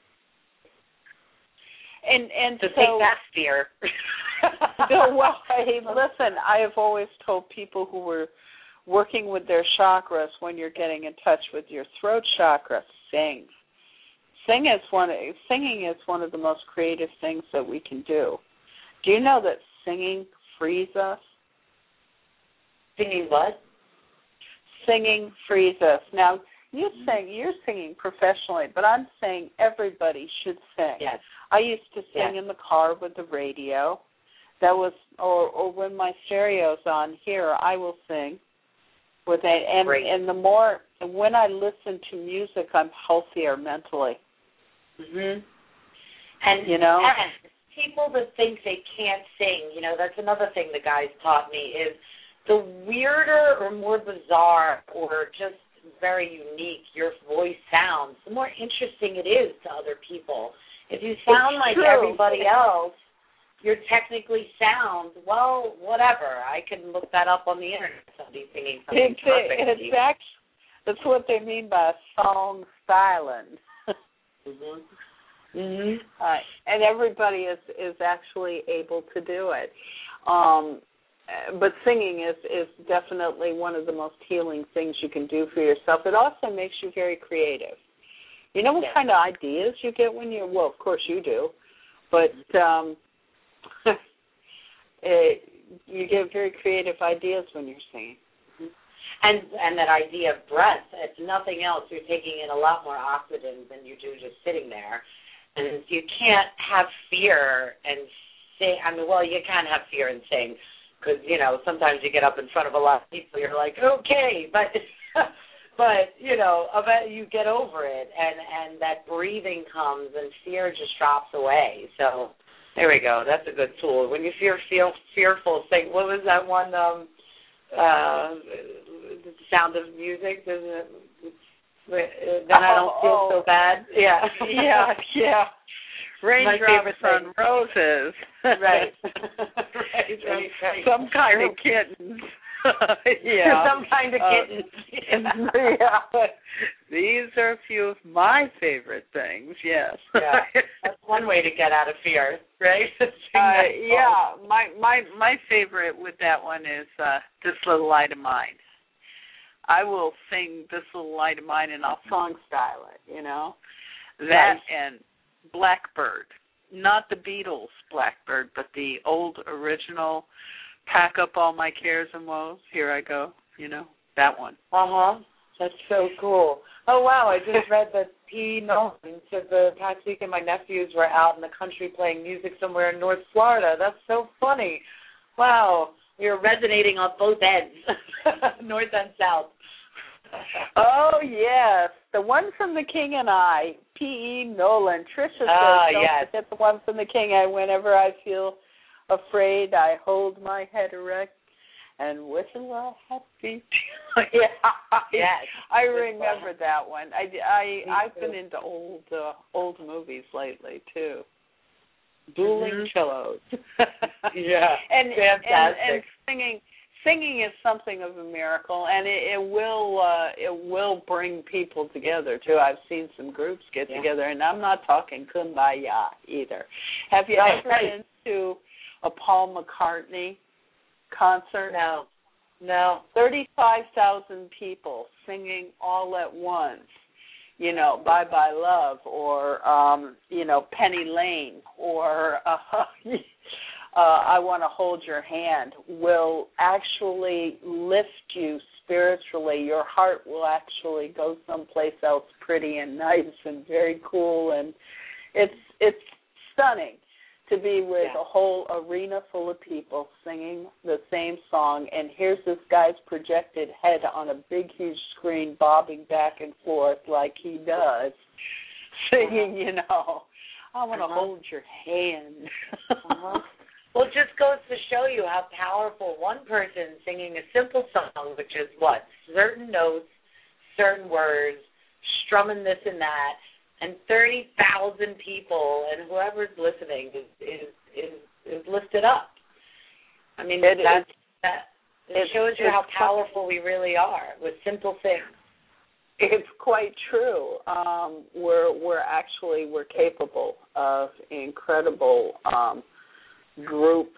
And and so, so take that fear. so, well, hey, listen, I have always told people who were working with their chakras, when you're getting in touch with your throat chakra, sing. Sing is one. Singing is one of the most creative things that we can do. Do you know that singing frees us? Singing what? Singing frees us. Now, you sing, you're singing professionally, but I'm saying everybody should sing. Yes. I used to sing yes. in the car with the radio. That was, or, or when my stereo's on here, I will sing with it. And, Great. and the more, when I listen to music, I'm healthier mentally. Mhm. And you know, and people that think they can't sing, you know, that's another thing the guys taught me is the weirder or more bizarre or just very unique your voice sounds, the more interesting it is to other people. If you sound it's like true. everybody else, you're technically sound, well, whatever. I can look that up on the internet. Somebody singing something it's, perfect. It's actually, that's what they mean by song styling. Mhm. Mhm. Uh, and everybody is is actually able to do it. Um, but singing is, is definitely one of the most healing things you can do for yourself. It also makes you very creative. You know what yeah. kind of ideas you get when you're, well, of course you do, but um, it, you get very creative ideas when you're singing. And and that idea of breath, if nothing else, you're taking in a lot more oxygen than you do just sitting there. And you can't have fear and sing. I mean, well, you can have fear and sing because, you know, sometimes you get up in front of a lot of people, you're like, okay, but, but you know, I bet you get over it, and, and that breathing comes and fear just drops away. So there we go. That's a good tool. When you feel, feel fearful, sing. What was that one? Um, uh, the sound of music, doesn't it? Then I don't oh, feel oh. so bad. Yeah, yeah, yeah. Raindrops on roses. right. right, right, right. Some kind of kittens. yeah. Some kind of kittens. Uh, yeah. These are a few of my favorite things. Yes. Yeah. That's one way to get out of fear, right? uh, yeah. My my my favorite with that one is uh, This Little Light of Mine. I will sing This Little Light of Mine and I'll song style it, you know. That nice. And Blackbird. Not the Beatles' Blackbird, but the old original Pack Up All My Cares and Woes, Here I Go, you know, that one. Uh-huh. That's so cool. Oh, wow, I just read that P. Nolan said the past week and my nephews were out in the country playing music somewhere in North Florida. That's so funny. Wow. You're resonating on both ends, north and south. Oh, yes. The one from The King and I, P E. Nolan. Tricia says, uh, don't yes. forget the one from The King. I, whenever I feel afraid, I hold my head erect and whistle a happy yeah, yes. I remember that one. I, I, I've been into old uh, old movies lately, too. Dueling mm-hmm. cellos. yeah, and, fantastic. And, and singing singing is something of a miracle, and it, it will uh, it will bring people together too. I've seen some groups get yeah. together, and I'm not talking kumbaya either. Have you right, ever right. been to a Paul McCartney concert? No, no. Thirty-five thousand people singing all at once. You know, Bye Bye Love, or um, you know, Penny Lane, or uh, uh, I Want to Hold Your Hand, will actually lift you spiritually. Your heart will actually go someplace else pretty and nice and very cool, and it's it's stunning to be with yeah. a whole arena full of people singing the same song, and here's this guy's projected head on a big, huge screen bobbing back and forth like he does, singing, you know, I want to uh-huh. hold your hand. uh-huh. Well, it just goes to show you how powerful one person singing a simple song, which is what? Certain notes, certain words, strumming this and that, and thirty thousand people, and whoever's listening is is is, is lifted up. I mean, it, that, it, that it, it shows you how powerful we really are with simple things. It's quite true. Um, we're we're actually we're capable of incredible um, group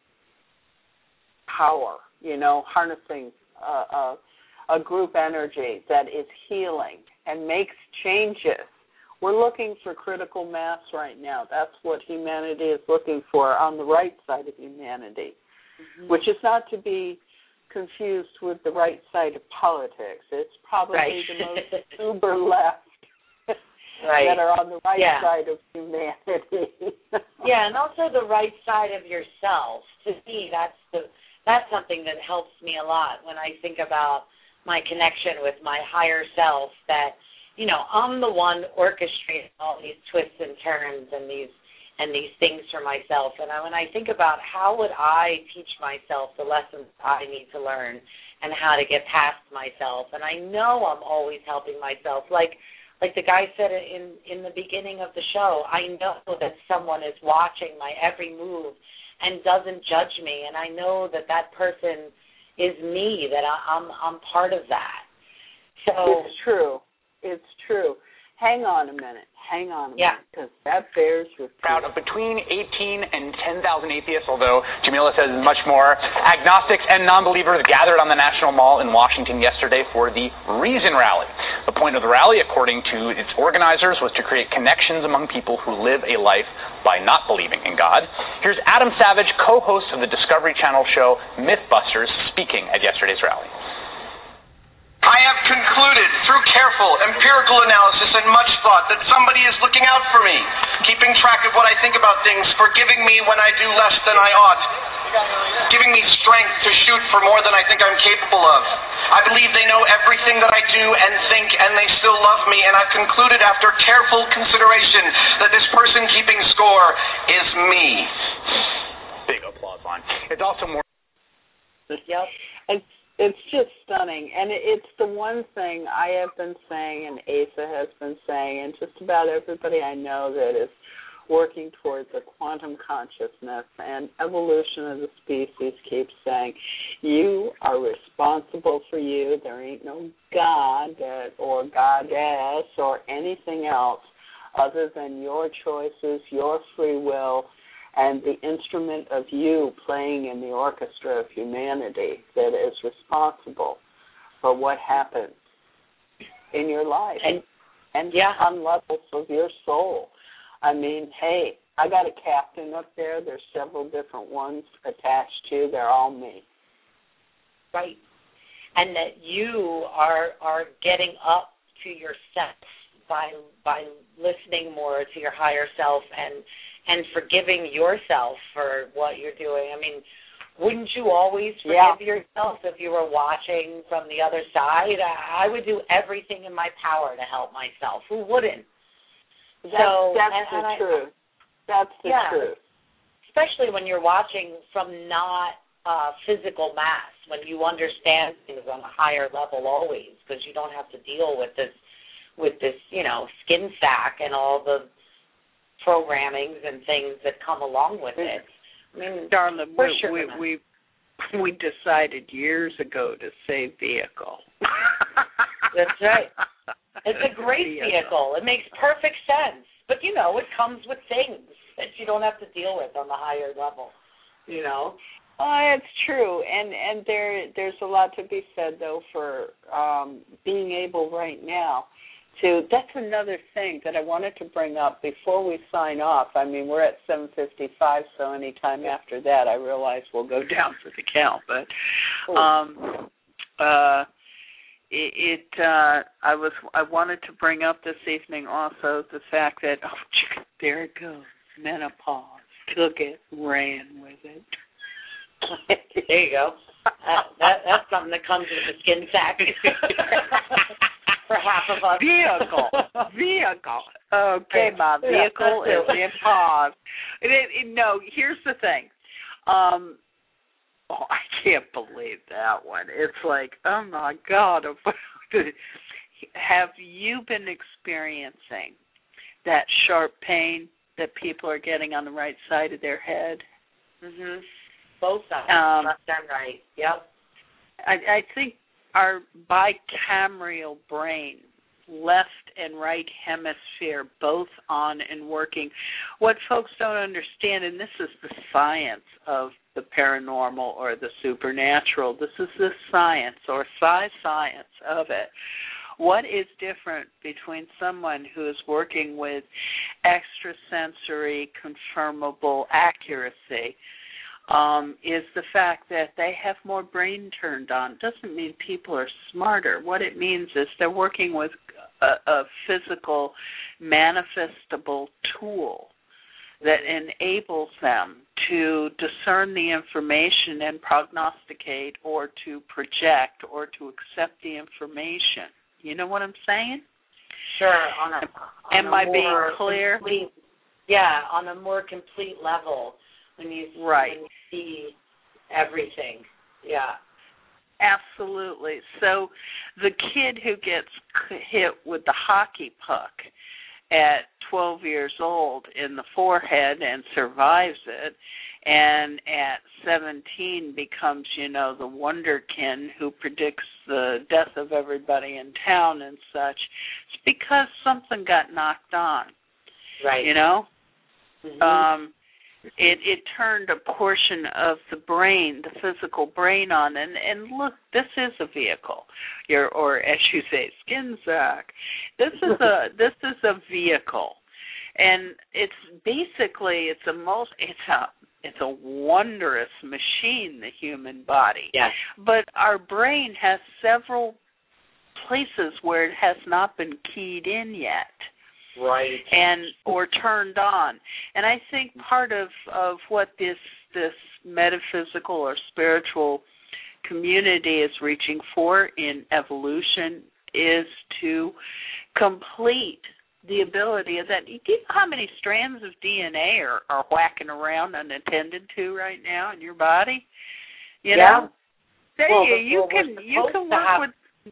power. You know, harnessing a, a, a group energy that is healing and makes changes. We're looking for critical mass right now. That's what humanity is looking for on the right side of humanity, mm-hmm. which is not to be confused with the right side of politics. It's probably right. the most uber left right. that are on the right yeah. side of humanity. yeah, and also the right side of yourself. To me, that's the that's something that helps me a lot when I think about my connection with my higher self, that you know, I'm the one orchestrating all these twists and turns and these and these things for myself. And I, when I think about how would I teach myself the lessons I need to learn and how to get past myself, and I know I'm always helping myself. Like like the guy said in, in the beginning of the show, I know that someone is watching my every move and doesn't judge me, and I know that that person is me, that I, I'm I'm part of that. So it's true. It's true. Hang on a minute. Hang on a yeah. minute, because that bears repeating. Crowd of between eighteen and ten thousand atheists, although Jamila says much more. Agnostics and non-believers gathered on the National Mall in Washington yesterday for the Reason Rally. The point of the rally, according to its organizers, was to create connections among people who live a life by not believing in God. Here's Adam Savage, co-host of the Discovery Channel show Mythbusters, speaking at yesterday's rally. I have concluded through careful empirical analysis and much thought that somebody is looking out for me, keeping track of what I think about things, forgiving me when I do less than I ought, giving me strength to shoot for more than I think I'm capable of. I believe they know everything that I do and think, and they still love me, and I've concluded after careful consideration that this person keeping score is me. Big applause line. It's also more... Yep. It's It's just stunning, and it's the one thing I have been saying, and Asa has been saying, and just about everybody I know that is working towards a quantum consciousness and evolution of the species keeps saying, you are responsible for you. There ain't no God that, or goddess or anything else other than your choices, your free will, and the instrument of you playing in the orchestra of humanity that is responsible for what happens in your life and, and yeah. on levels of your soul. I mean, hey, I got a captain up there. There's several different ones attached to. They're all me. Right. And that you are are getting up to yourself by by listening more to your higher self and and forgiving yourself for what you're doing. I mean, wouldn't you always forgive yeah. yourself if you were watching from the other side? I would do everything in my power to help myself. Who wouldn't? That's, so, that's and, the and truth. I, that's the yeah, truth. Especially when you're watching from not uh, physical mass, when you understand things on a higher level always, because you don't have to deal with this, with this, you know, skin sack and all the programmings and things that come along with it. I mean, Darla, we're we, sure we, we we decided years ago to say vehicle. That's right. It's a great vehicle. vehicle. It makes perfect sense. But, you know, it comes with things that you don't have to deal with on the higher level, you know. Oh, it's true, and and there there's a lot to be said though for um, being able right now to. That's another thing that I wanted to bring up before we sign off. I mean, we're at seven fifty-five, so any time after that, I realize we'll go down for the count. But um, uh, it, it uh, I was I wanted to bring up this evening also the fact that oh, there it goes, menopause. Took it, ran with it. There you go. Uh, that, that's something that comes with the skin sack for half of us. Vehicle. Vehicle. Okay, my vehicle yeah, is in pause. It, it, no, here's the thing. Um, oh, I can't believe that one. It's like, oh, my God. Have you been experiencing that sharp pain that people are getting on the right side of their head? Mm-hmm. Both sides, um, left and right. Yep. I, I think our bicameral brain, left and right hemisphere, both on and working. What folks don't understand, and this is the science of the paranormal or the supernatural, this is the science or sci-science of it. What is different between someone who is working with extrasensory confirmable accuracy um, is the fact that they have more brain turned on. Doesn't mean people are smarter. What it means is they're working with a, a physical, manifestable tool that enables them to discern the information and prognosticate or to project or to accept the information. You know what I'm saying? Sure. On a, on Am a I more being clear? Complete, yeah, on a more complete level when you, right. when you see everything. Yeah. Absolutely. So the kid who gets hit with the hockey puck at twelve years old in the forehead and survives it, and at seventeen becomes, you know, the wonderkin who predicts the death of everybody in town and such, it's because something got knocked on. Right. You know? Mm-hmm. Um, it, it turned a portion of the brain, the physical brain on, and, and look, this is a vehicle. Your, or as you say, skin sack. This is a this is a vehicle. And it's basically it's a most it's a it's a wondrous machine, the human body. Yes. But our brain has several places where it has not been keyed in yet. Right. And or turned on. And I think part of, of what this this metaphysical or spiritual community is reaching for in evolution is to complete the ability of that. You know how many strands of D N A are, are whacking around unattended to right now in your body? You yeah. know? There well, you, you well, can you can work have... with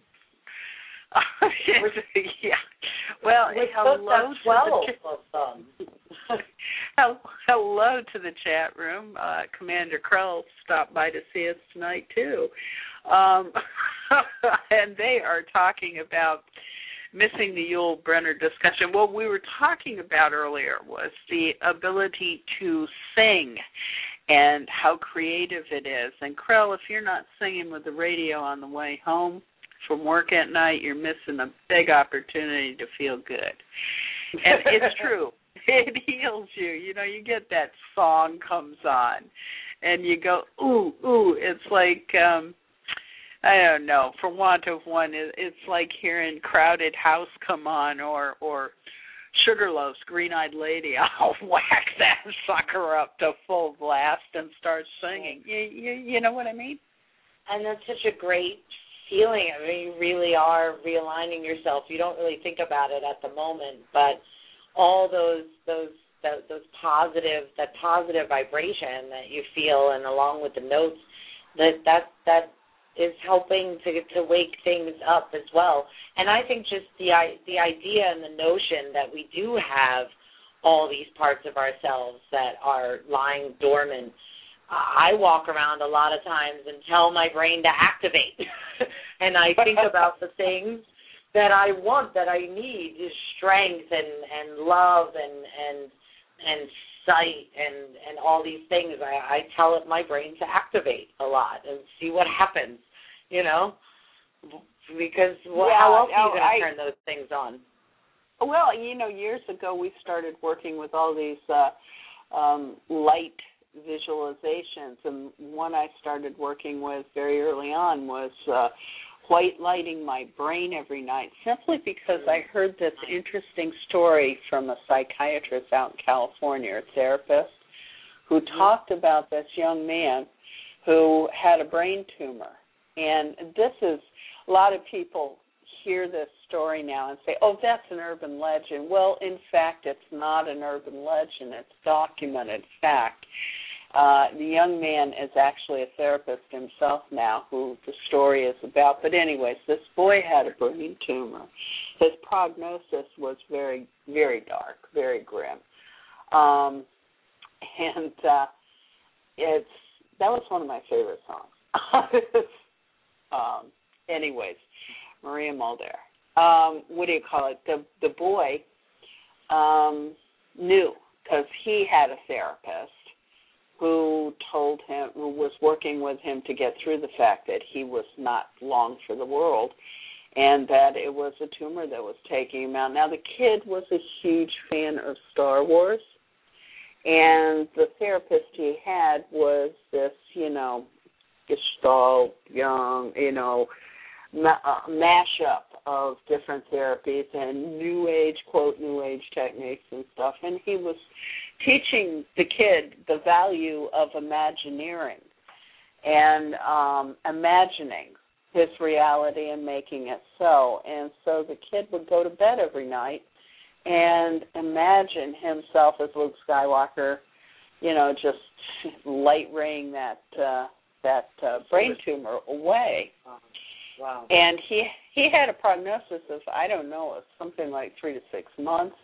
yeah. Well, we're hello to twelve the of them. hello to the chat room. Uh, Commander Krull stopped by to see us tonight too, um, and they are talking about missing the Yul Brynner discussion. What we were talking about earlier was the ability to sing and how creative it is. And Krell, if you're not singing with the radio on the way home from work at night, you're missing a big opportunity to feel good. And it's true. It heals you. You know, you get that song comes on, and you go, ooh, ooh. It's like, um, I don't know, for want of one, it's like hearing Crowded House come on or, or Sugarloaf's Green-Eyed Lady. I'll whack that sucker up to full blast and start singing. You, you, you know what I mean? And that's such a great feeling. I mean, you really are realigning yourself. You don't really think about it at the moment, but all those those those, those positive that positive vibration that you feel, and along with the notes, that that that is helping to to wake things up as well. And I think just the the idea and the notion that we do have all these parts of ourselves that are lying dormant I walk around a lot of times and tell my brain to activate. And I think about the things that I want, that I need, is strength and, and love and and and sight and, and all these things. I, I tell it my brain to activate a lot and see what happens, you know, because well, yeah, how else no, are you going I, to turn those things on? Well, you know, years ago we started working with all these uh, um, light visualizations, and one I started working with very early on was uh, white lighting my brain every night, simply because I heard this interesting story from a psychiatrist out in California, a therapist, who talked about this young man who had a brain tumor. And this is, a lot of people hear this story now and say, oh, that's an urban legend. Well, in fact, it's not an urban legend. It's documented fact. Uh, the young man is actually a therapist himself now, who the story is about. But anyways, this boy had a brain tumor. His prognosis was very, very dark, very grim. Um, and uh, it's that was one of my favorite songs. um, anyways, Maria Muldaur. Um, what do you call it? The the boy um, knew, because he had a therapist who told him, who was working with him to get through the fact that he was not long for the world, and that it was a tumor that was taking him out. Now, the kid was a huge fan of Star Wars, and the therapist he had was this, you know, Gestalt, young, you know, ma- uh, mashup of different therapies and new age, quote, new age techniques and stuff, and he was teaching the kid the value of imagineering and um, imagining his reality and making it so. And so the kid would go to bed every night and imagine himself as Luke Skywalker, you know, just light raying that uh, that uh, brain tumor away. Wow. And he he had a prognosis of, I don't know, something like three to six months.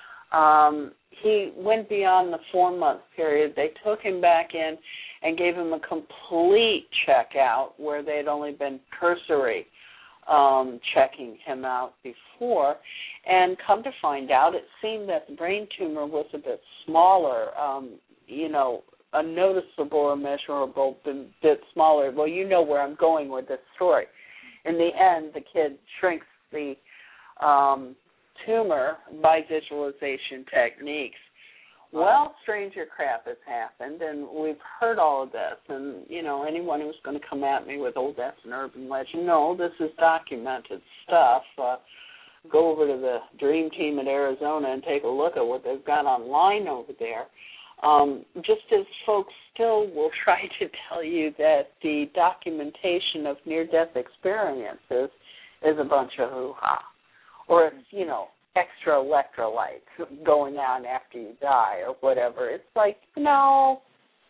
Um, he went beyond the four-month period. They took him back in and gave him a complete checkout where they'd only been cursory um, checking him out before. And come to find out, it seemed that the brain tumor was a bit smaller, um, you know, a noticeable, immeasurable bit smaller. Well, you know where I'm going with this story. In the end, the kid shrinks the um, tumor by visualization techniques. Well, stranger crap has happened, and we've heard all of this. And, you know, anyone who's going to come at me with, oh, that's an urban legend, no, this is documented stuff. Uh, go over to the Dream Team at Arizona and take a look at what they've got online over there. Um, just as folks still will try to tell you that the documentation of near-death experiences is a bunch of hoo-ha. Or it's, you know, extra electrolytes going on after you die or whatever. It's like, no.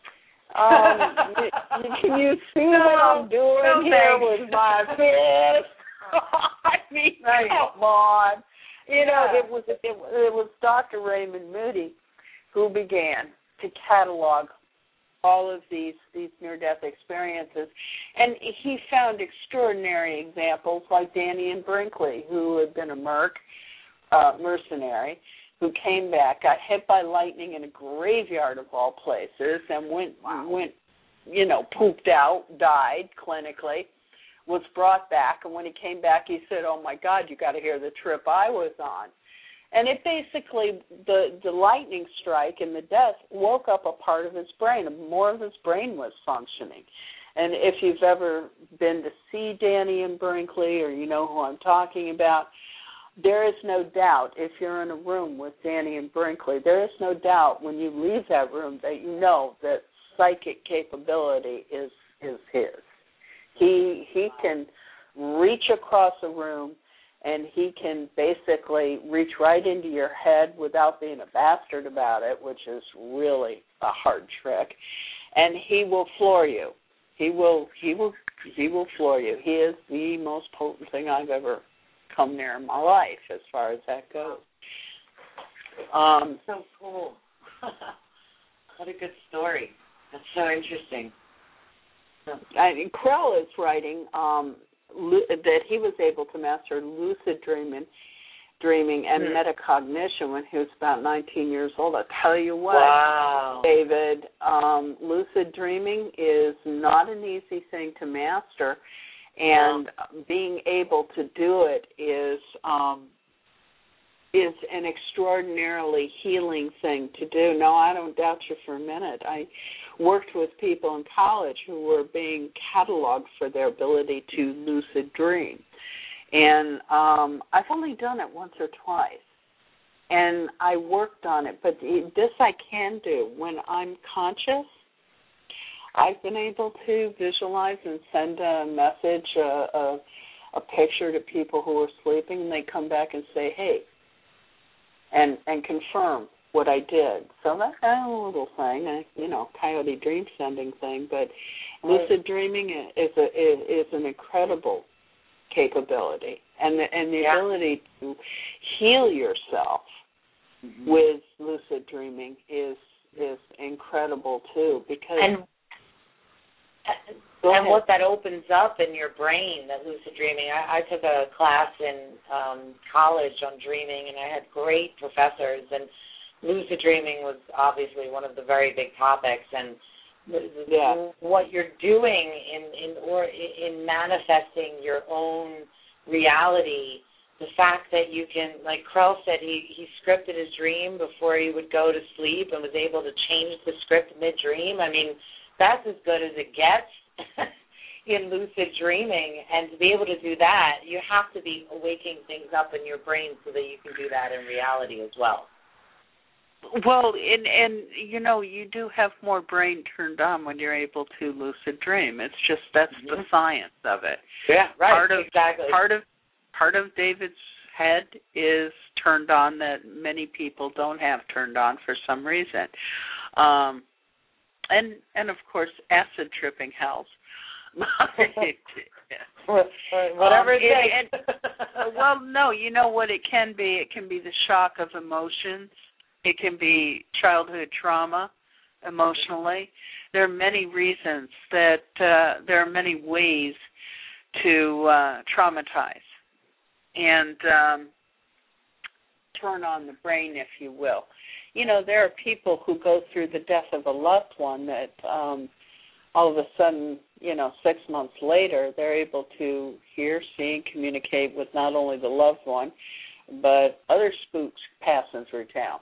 Um, you, can you see no, what I'm doing no, here with my fist? I mean, right. Come on. You know, yeah. it was it, it was Doctor Raymond Moody who began to catalog all of these, these near-death experiences. And he found extraordinary examples like Danny and Brinkley, who had been a merc, uh, mercenary, who came back, got hit by lightning in a graveyard of all places, and went, wow. went, you know, pooped out, died clinically, was brought back, and when he came back, he said, oh, my God, you got to hear the trip I was on. And it basically, the, the lightning strike and the death woke up a part of his brain. More of his brain was functioning. And if you've ever been to see Danny and Brinkley, or you know who I'm talking about, there is no doubt, if you're in a room with Danny and Brinkley, there is no doubt when you leave that room that you know that psychic capability is, is his. He he can reach across a room, and he can basically reach right into your head without being a bastard about it, which is really a hard trick. And he will floor you. He will he will he will floor you. He is the most potent thing I've ever come near in my life as far as that goes. Um, so cool. What a good story. That's so interesting. I mean, Krell is writing um, lu- that he was able to master lucid dreaming, dreaming and mm. metacognition when he was about nineteen years old. I'll tell you what, wow. David, um, lucid dreaming is not an easy thing to master, and wow. being able to do it is um, is an extraordinarily healing thing to do. No, I don't doubt you for a minute. I worked with people in college who were being cataloged for their ability to lucid dream. And um, I've only done it once or twice. And I worked on it. But this I can do. When I'm conscious, I've been able to visualize and send a message, a, a, a picture to people who are sleeping, and they come back and say, hey, and, and confirm what I did. So that's a little thing, a, you know, coyote dream sending thing. But lucid dreaming is a is, is an incredible capability, and the and the yeah. ability to heal yourself mm-hmm. with lucid dreaming is is incredible too. Because and and what that opens up in your brain, that lucid dreaming. I, I took a class in um, college on dreaming, and I had great professors, and lucid dreaming was obviously one of the very big topics, and yeah. what you're doing in in or in manifesting your own reality, the fact that you can, like Krell said, he, he scripted his dream before he would go to sleep and was able to change the script mid-dream. I mean, that's as good as it gets in lucid dreaming, and to be able to do that, you have to be waking things up in your brain so that you can do that in reality as well. Well, and, and, you know, you do have more brain turned on when you're able to lucid dream. It's just, that's mm-hmm. the science of it. Yeah, right, part of, exactly. Part of, part of David's head is turned on that many people don't have turned on for some reason. Um, and, and, of course, acid tripping helps. Whatever um, it takes. Well, no, you know what it can be? It can be the shock of emotions. It can be childhood trauma emotionally. There are many reasons that uh, there are many ways to uh, traumatize and um, turn on the brain, if you will. You know, there are people who go through the death of a loved one that um, all of a sudden, you know, six months later, they're able to hear, see, and communicate with not only the loved one, but other spooks passing through town.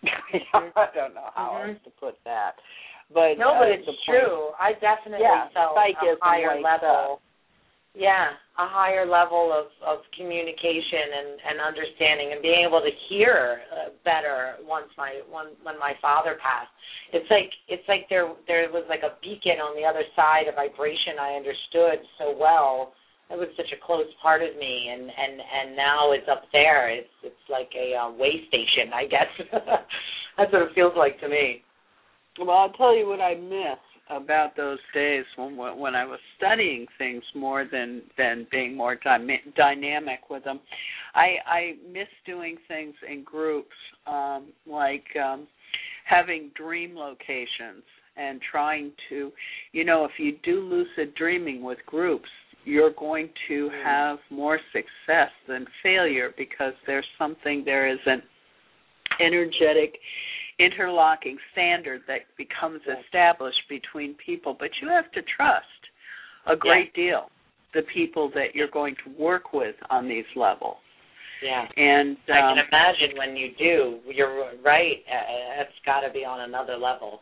I don't know how mm-hmm. else to put that. But no, but it's true. I definitely yeah, felt a higher level. Up. Yeah, a higher level of, of communication and, and understanding, and being able to hear uh, better once my when, when my father passed. It's like it's like there there was like a beacon on the other side, a vibration I understood so well. It was such a close part of me, and, and, and now it's up there. It's it's like a uh, way station, I guess. That's what it feels like to me. Well, I'll tell you what I miss about those days when when I was studying things more than, than being more dy- dynamic with them. I, I miss doing things in groups, um, like um, having dream locations and trying to, you know, if you do lucid dreaming with groups, you're going to have more success than failure because there's something, there is an energetic interlocking standard that becomes established between people. But you have to trust a great yeah. deal the people that you're going to work with on these levels. Yeah. And um, I can imagine when you do, you're right, uh, it's got to be on another level.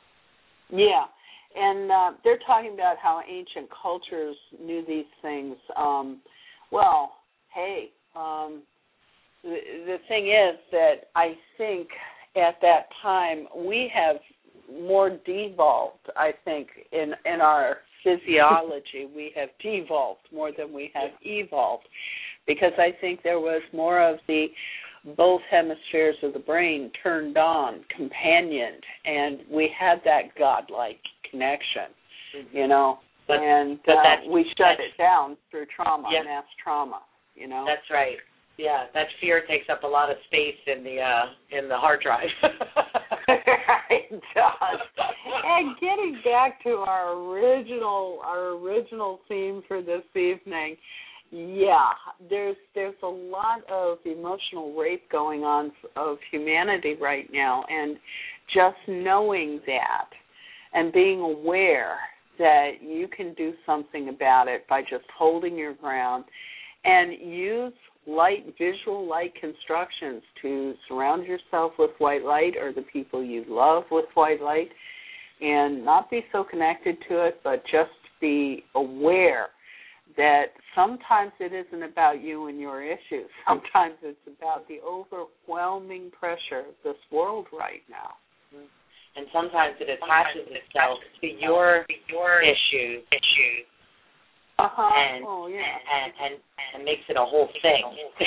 Yeah. And uh, they're talking about how ancient cultures knew these things. Um, well, hey, um, the, the thing is that I think at that time we have more devolved, I think, in, in our physiology. We have devolved more than we have evolved because I think there was more of the both hemispheres of the brain turned on, companioned, and we had that godlike connection, mm-hmm. you know, but, and but uh, we shut it down through trauma, yeah. mass trauma, you know. That's right. Yeah, that fear takes up a lot of space in the uh, in the hard drive. it does. And getting back to our original our original theme for this evening, yeah, there's there's a lot of emotional rape going on of humanity right now, and just knowing that and being aware that you can do something about it by just holding your ground and use light, visual light constructions to surround yourself with white light or the people you love with white light, and not be so connected to it, but just be aware that sometimes it isn't about you and your issues. Sometimes it's about the overwhelming pressure of this world right now. And sometimes it attaches itself to your your issues, issues. Uh-huh. And, oh, yeah. and, and and makes it a whole thing.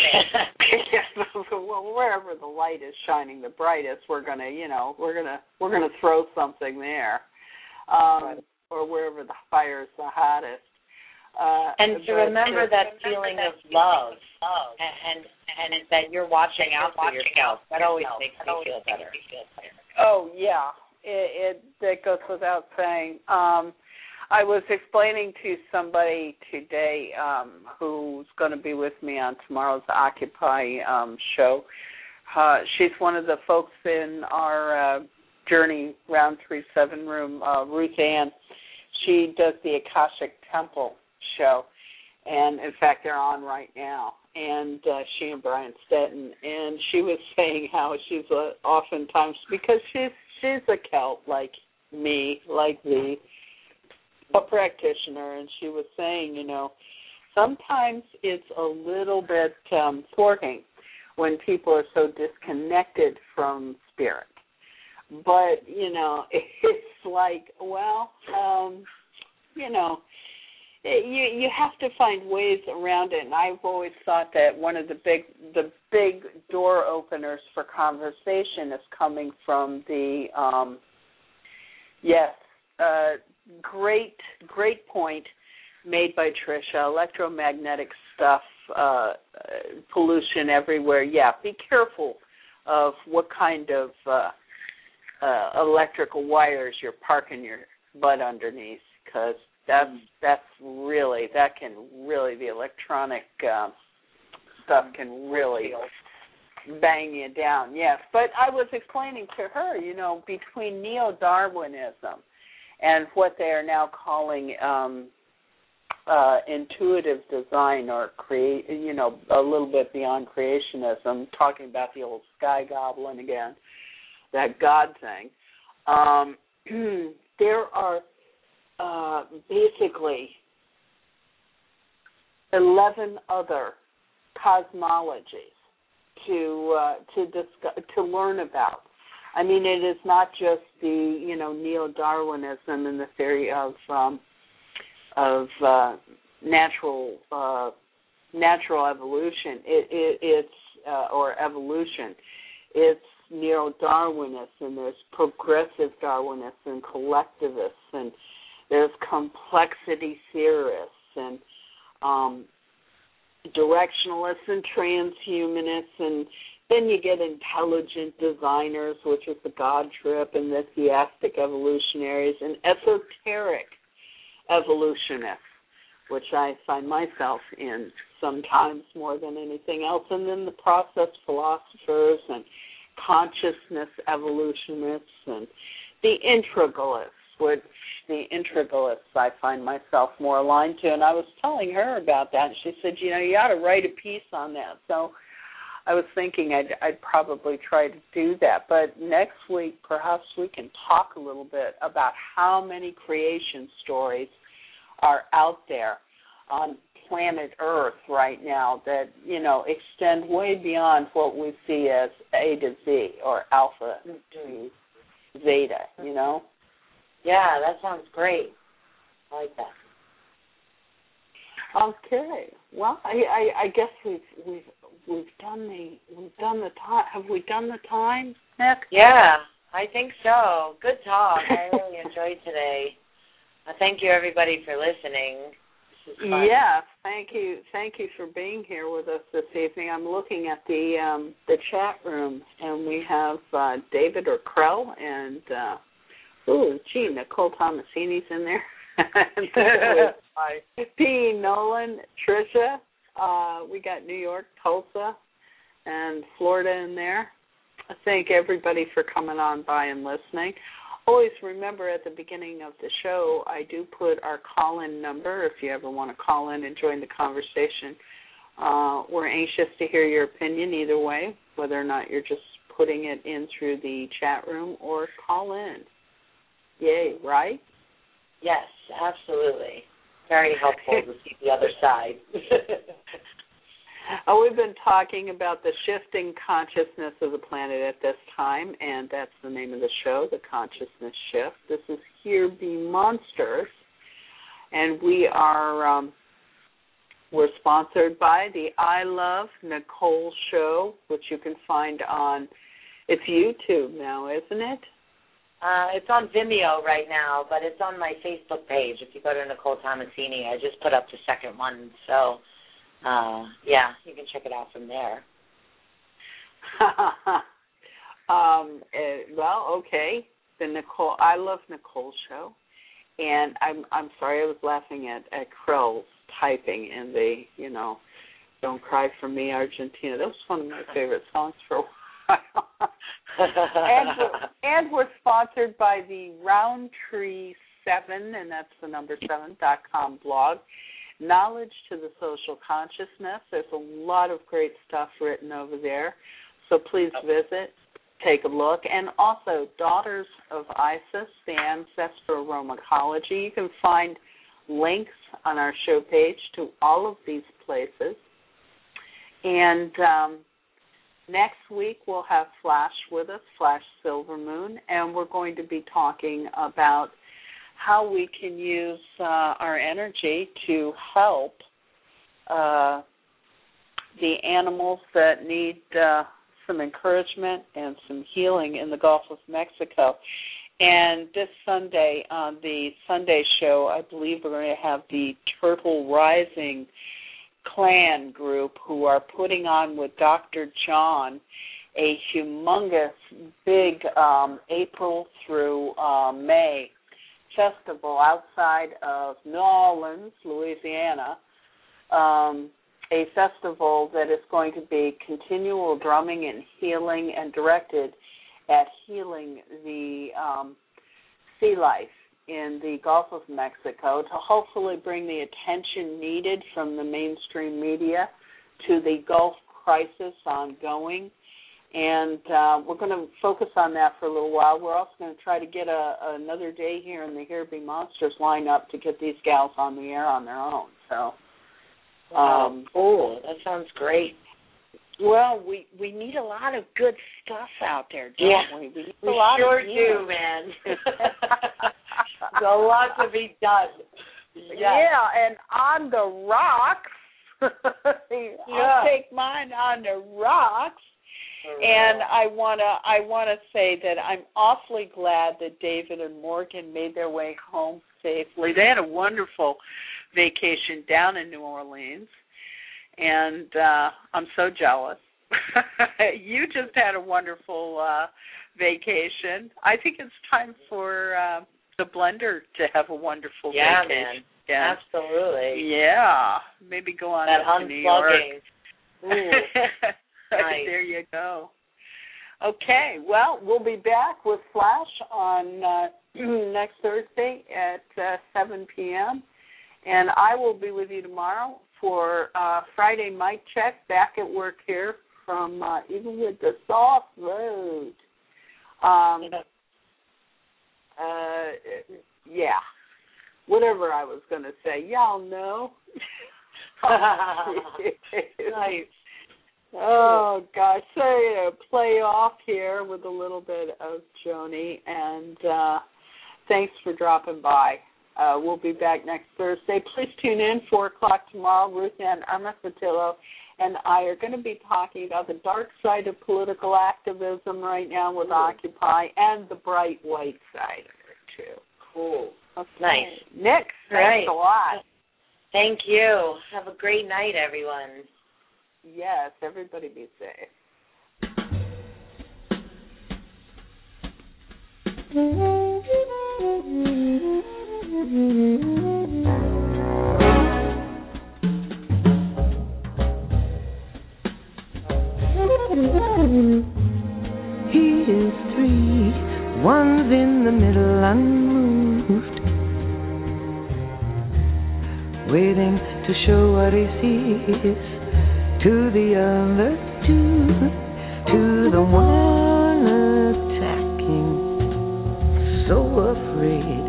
Well, wherever the light is shining the brightest, we're gonna, you know, we're gonna we're gonna throw something there, um, right. Or wherever the fire is the hottest. Uh, and to remember that feeling of love, and, and and that you're watching out for yourself. That always makes me feel better. Oh yeah, it, it that goes without saying. Um, I was explaining to somebody today um, who's going to be with me on tomorrow's Occupy um, show. Uh, she's one of the folks in our uh, Journey Round three seven room, uh, Ruth Ann. She does the Akashic Temple show, and in fact they're on right now. And uh, she and Brian Stetton, and she was saying how she's uh, oftentimes, because she's she's a Celt like me, like thee, a practitioner, and she was saying, you know, sometimes it's a little bit um, thwarting when people are so disconnected from spirit. But, you know, it's like, well, um, you know, you you have to find ways around it. And I've always thought that one of the big the big door openers for conversation is coming from the um, yes. Uh, Great, great point made by Tricia. Electromagnetic stuff, uh, pollution everywhere. Yeah, be careful of what kind of uh, uh, electrical wires you're parking your butt underneath, because that's that's really that can really the electronic uh, stuff can really bang you down. Yes, but I was explaining to her, you know, between neo-Darwinism and what they are now calling um, uh, intuitive design, or create, you know, a little bit beyond creationism, talking about the old sky goblin again, that God thing. Um, there are uh, basically eleven other cosmologies to uh, to discuss, to learn about. I mean, it is not just the, you know, neo-Darwinism and the theory of um, of uh, natural uh, natural evolution. It, it, it's uh, or evolution. It's neo-Darwinism. There's progressive Darwinists and collectivists, and there's complexity theorists and um, directionalists and transhumanists, and then you get intelligent designers, which is the God trip, and the theistic evolutionaries, and esoteric evolutionists, which I find myself in sometimes more than anything else, and then the process philosophers and consciousness evolutionists and the integralists, which the integralists I find myself more aligned to. And I was telling her about that, and she said, you know, you ought to write a piece on that. So I was thinking I'd, I'd probably try to do that. But next week, perhaps we can talk a little bit about how many creation stories are out there on planet Earth right now that, you know, extend way beyond what we see as A to Z or alpha to zeta, you know? Yeah, that sounds great. I like that. Okay. Well, I, I, I guess we've we've we've done the we've done the time. Have we done the time, Nick? Yeah, I think so. Good talk. I really enjoyed today. I thank you everybody for listening. This is fun. Yes, thank you. Thank you for being here with us this evening. I'm looking at the um, the chat room, and we have uh, David or Krell, and uh, ooh, gee, Nicole Tomasini's in there. P. Nolan, Tricia. Uh, we got New York, Tulsa, and Florida in there. I thank everybody for coming on by and listening. Always remember at the beginning of the show, I do put our call-in number if you ever want to call in and join the conversation. Uh, we're anxious to hear your opinion either way, whether or not you're just putting it in through the chat room or call in. Yay, right? Yes, absolutely. Very helpful to see the other side. Oh, we've been talking about the shifting consciousness of the planet at this time, and that's the name of the show, The Consciousness Shift. This is Here Be Monsters, and we are um, we're sponsored by the I Love Nicole Show, which you can find on, it's YouTube now, isn't it? Uh, it's on Vimeo right now, but it's on my Facebook page. If you go to Nicole Tomasini, I just put up the second one, so... Uh, yeah, you can check it out from there. um, uh, well, okay. The Nicole, I Love Nicole Show, and I'm I'm sorry I was laughing at at Krell's typing in the you know, Don't Cry for Me, Argentina. That was one of my favorite songs for a while. and, we're, and we're sponsored by the Roundtree Seven, and that's the number seven dot com blog. Knowledge to the Social Consciousness. There's a lot of great stuff written over there, so please visit, take a look. And also, Daughters of Isis, the Ancestral Romacology. You can find links on our show page to all of these places. And um, next week we'll have Flash with us, Flash Silvermoon, and we're going to be talking about how we can use uh, our energy to help uh, the animals that need uh, some encouragement and some healing in the Gulf of Mexico. And this Sunday, on the Sunday show, I believe we're going to have the Turtle Rising clan group who are putting on with Doctor John a humongous, big um, April through uh, May festival outside of New Orleans, Louisiana, um, a festival that is going to be continual drumming and healing and directed at healing the um, sea life in the Gulf of Mexico to hopefully bring the attention needed from the mainstream media to the Gulf crisis ongoing. And uh, we're going to focus on that for a little while. We're also going to try to get a, another day here in the Here Be Monsters lineup to get these gals on the air on their own. So, wow, um, cool. That sounds great. Well, we, we need a lot of good stuff out there, don't yeah, we? We, need we a lot sure of do, man. There's a lot to be done. Yes. Yeah, and on the rocks, yeah. I'll take mine on the rocks. And I wanna I wanna say that I'm awfully glad that David and Morgan made their way home safely. They had a wonderful vacation down in New Orleans, and uh, I'm so jealous. You just had a wonderful uh, vacation. I think it's time for uh, the Blender to have a wonderful yeah, vacation. Man. Yeah, absolutely. Yeah, maybe go on that up to New York. Ooh. Nice. There you go. Okay, well, we'll be back with Flash on uh, next Thursday at uh, seven p.m., and I will be with you tomorrow for uh, Friday Mic Check, back at work here from uh, Even with the Soft Road. Um, uh, yeah, whatever I was going to say, y'all know. Nice. Oh, gosh. Sorry to play off here with a little bit of Joni, and uh, thanks for dropping by. Uh, we'll be back next Thursday. Please tune in, four o'clock tomorrow. Ruth Ann Amasatillo and I are going to be talking about the dark side of political activism right now with cool. Occupy and the bright white side of it, too. Cool. Okay. Nice. Nick, thanks right. a lot. Thank you. Have a great night, everyone. Yes, everybody be safe. He is three, one's in the middle unmoved, waiting to show what he sees to the other two, to the one attacking, so afraid,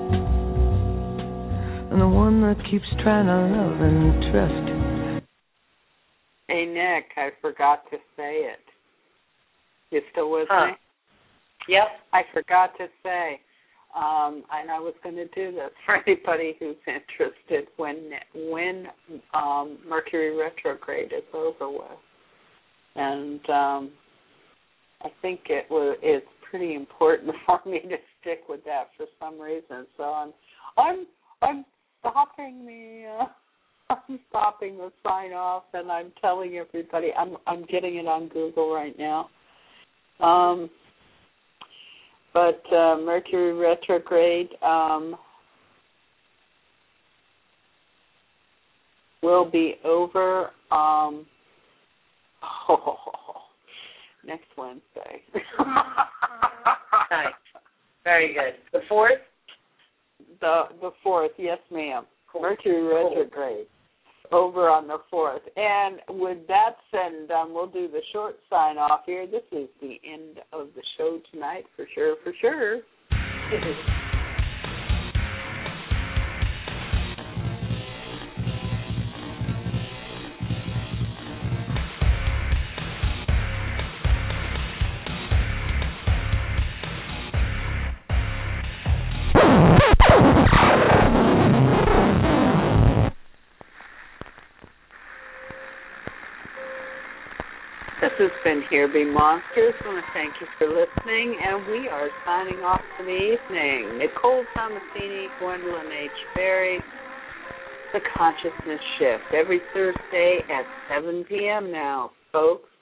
and the one that keeps trying to love and trust. Hey, Nick, I forgot to say it. You still with huh. me? Yep. I forgot to say, um, and I was going to do this for anybody who's interested when when um, Mercury retrograde is over with, and um, I think it was it's pretty important for me to stick with that for some reason. So I'm I'm I'm stopping the uh, I'm stopping the sign off, and I'm telling everybody I'm I'm getting it on Google right now. Um, but uh, Mercury retrograde um, will be over um, oh, next Wednesday. Nice. Very good. The fourth? The the fourth, yes, ma'am. Cool. Mercury retrograde. Over on the fourth. And with that said, um, we'll do the short sign off here. This is the end of the show tonight, for sure, for sure. This has been Here Be Monsters. I want to thank you for listening, and we are signing off for the evening. Nicole Tomasini, Gwendolyn H. Berry, The Consciousness Shift, every Thursday at seven p.m. now, folks.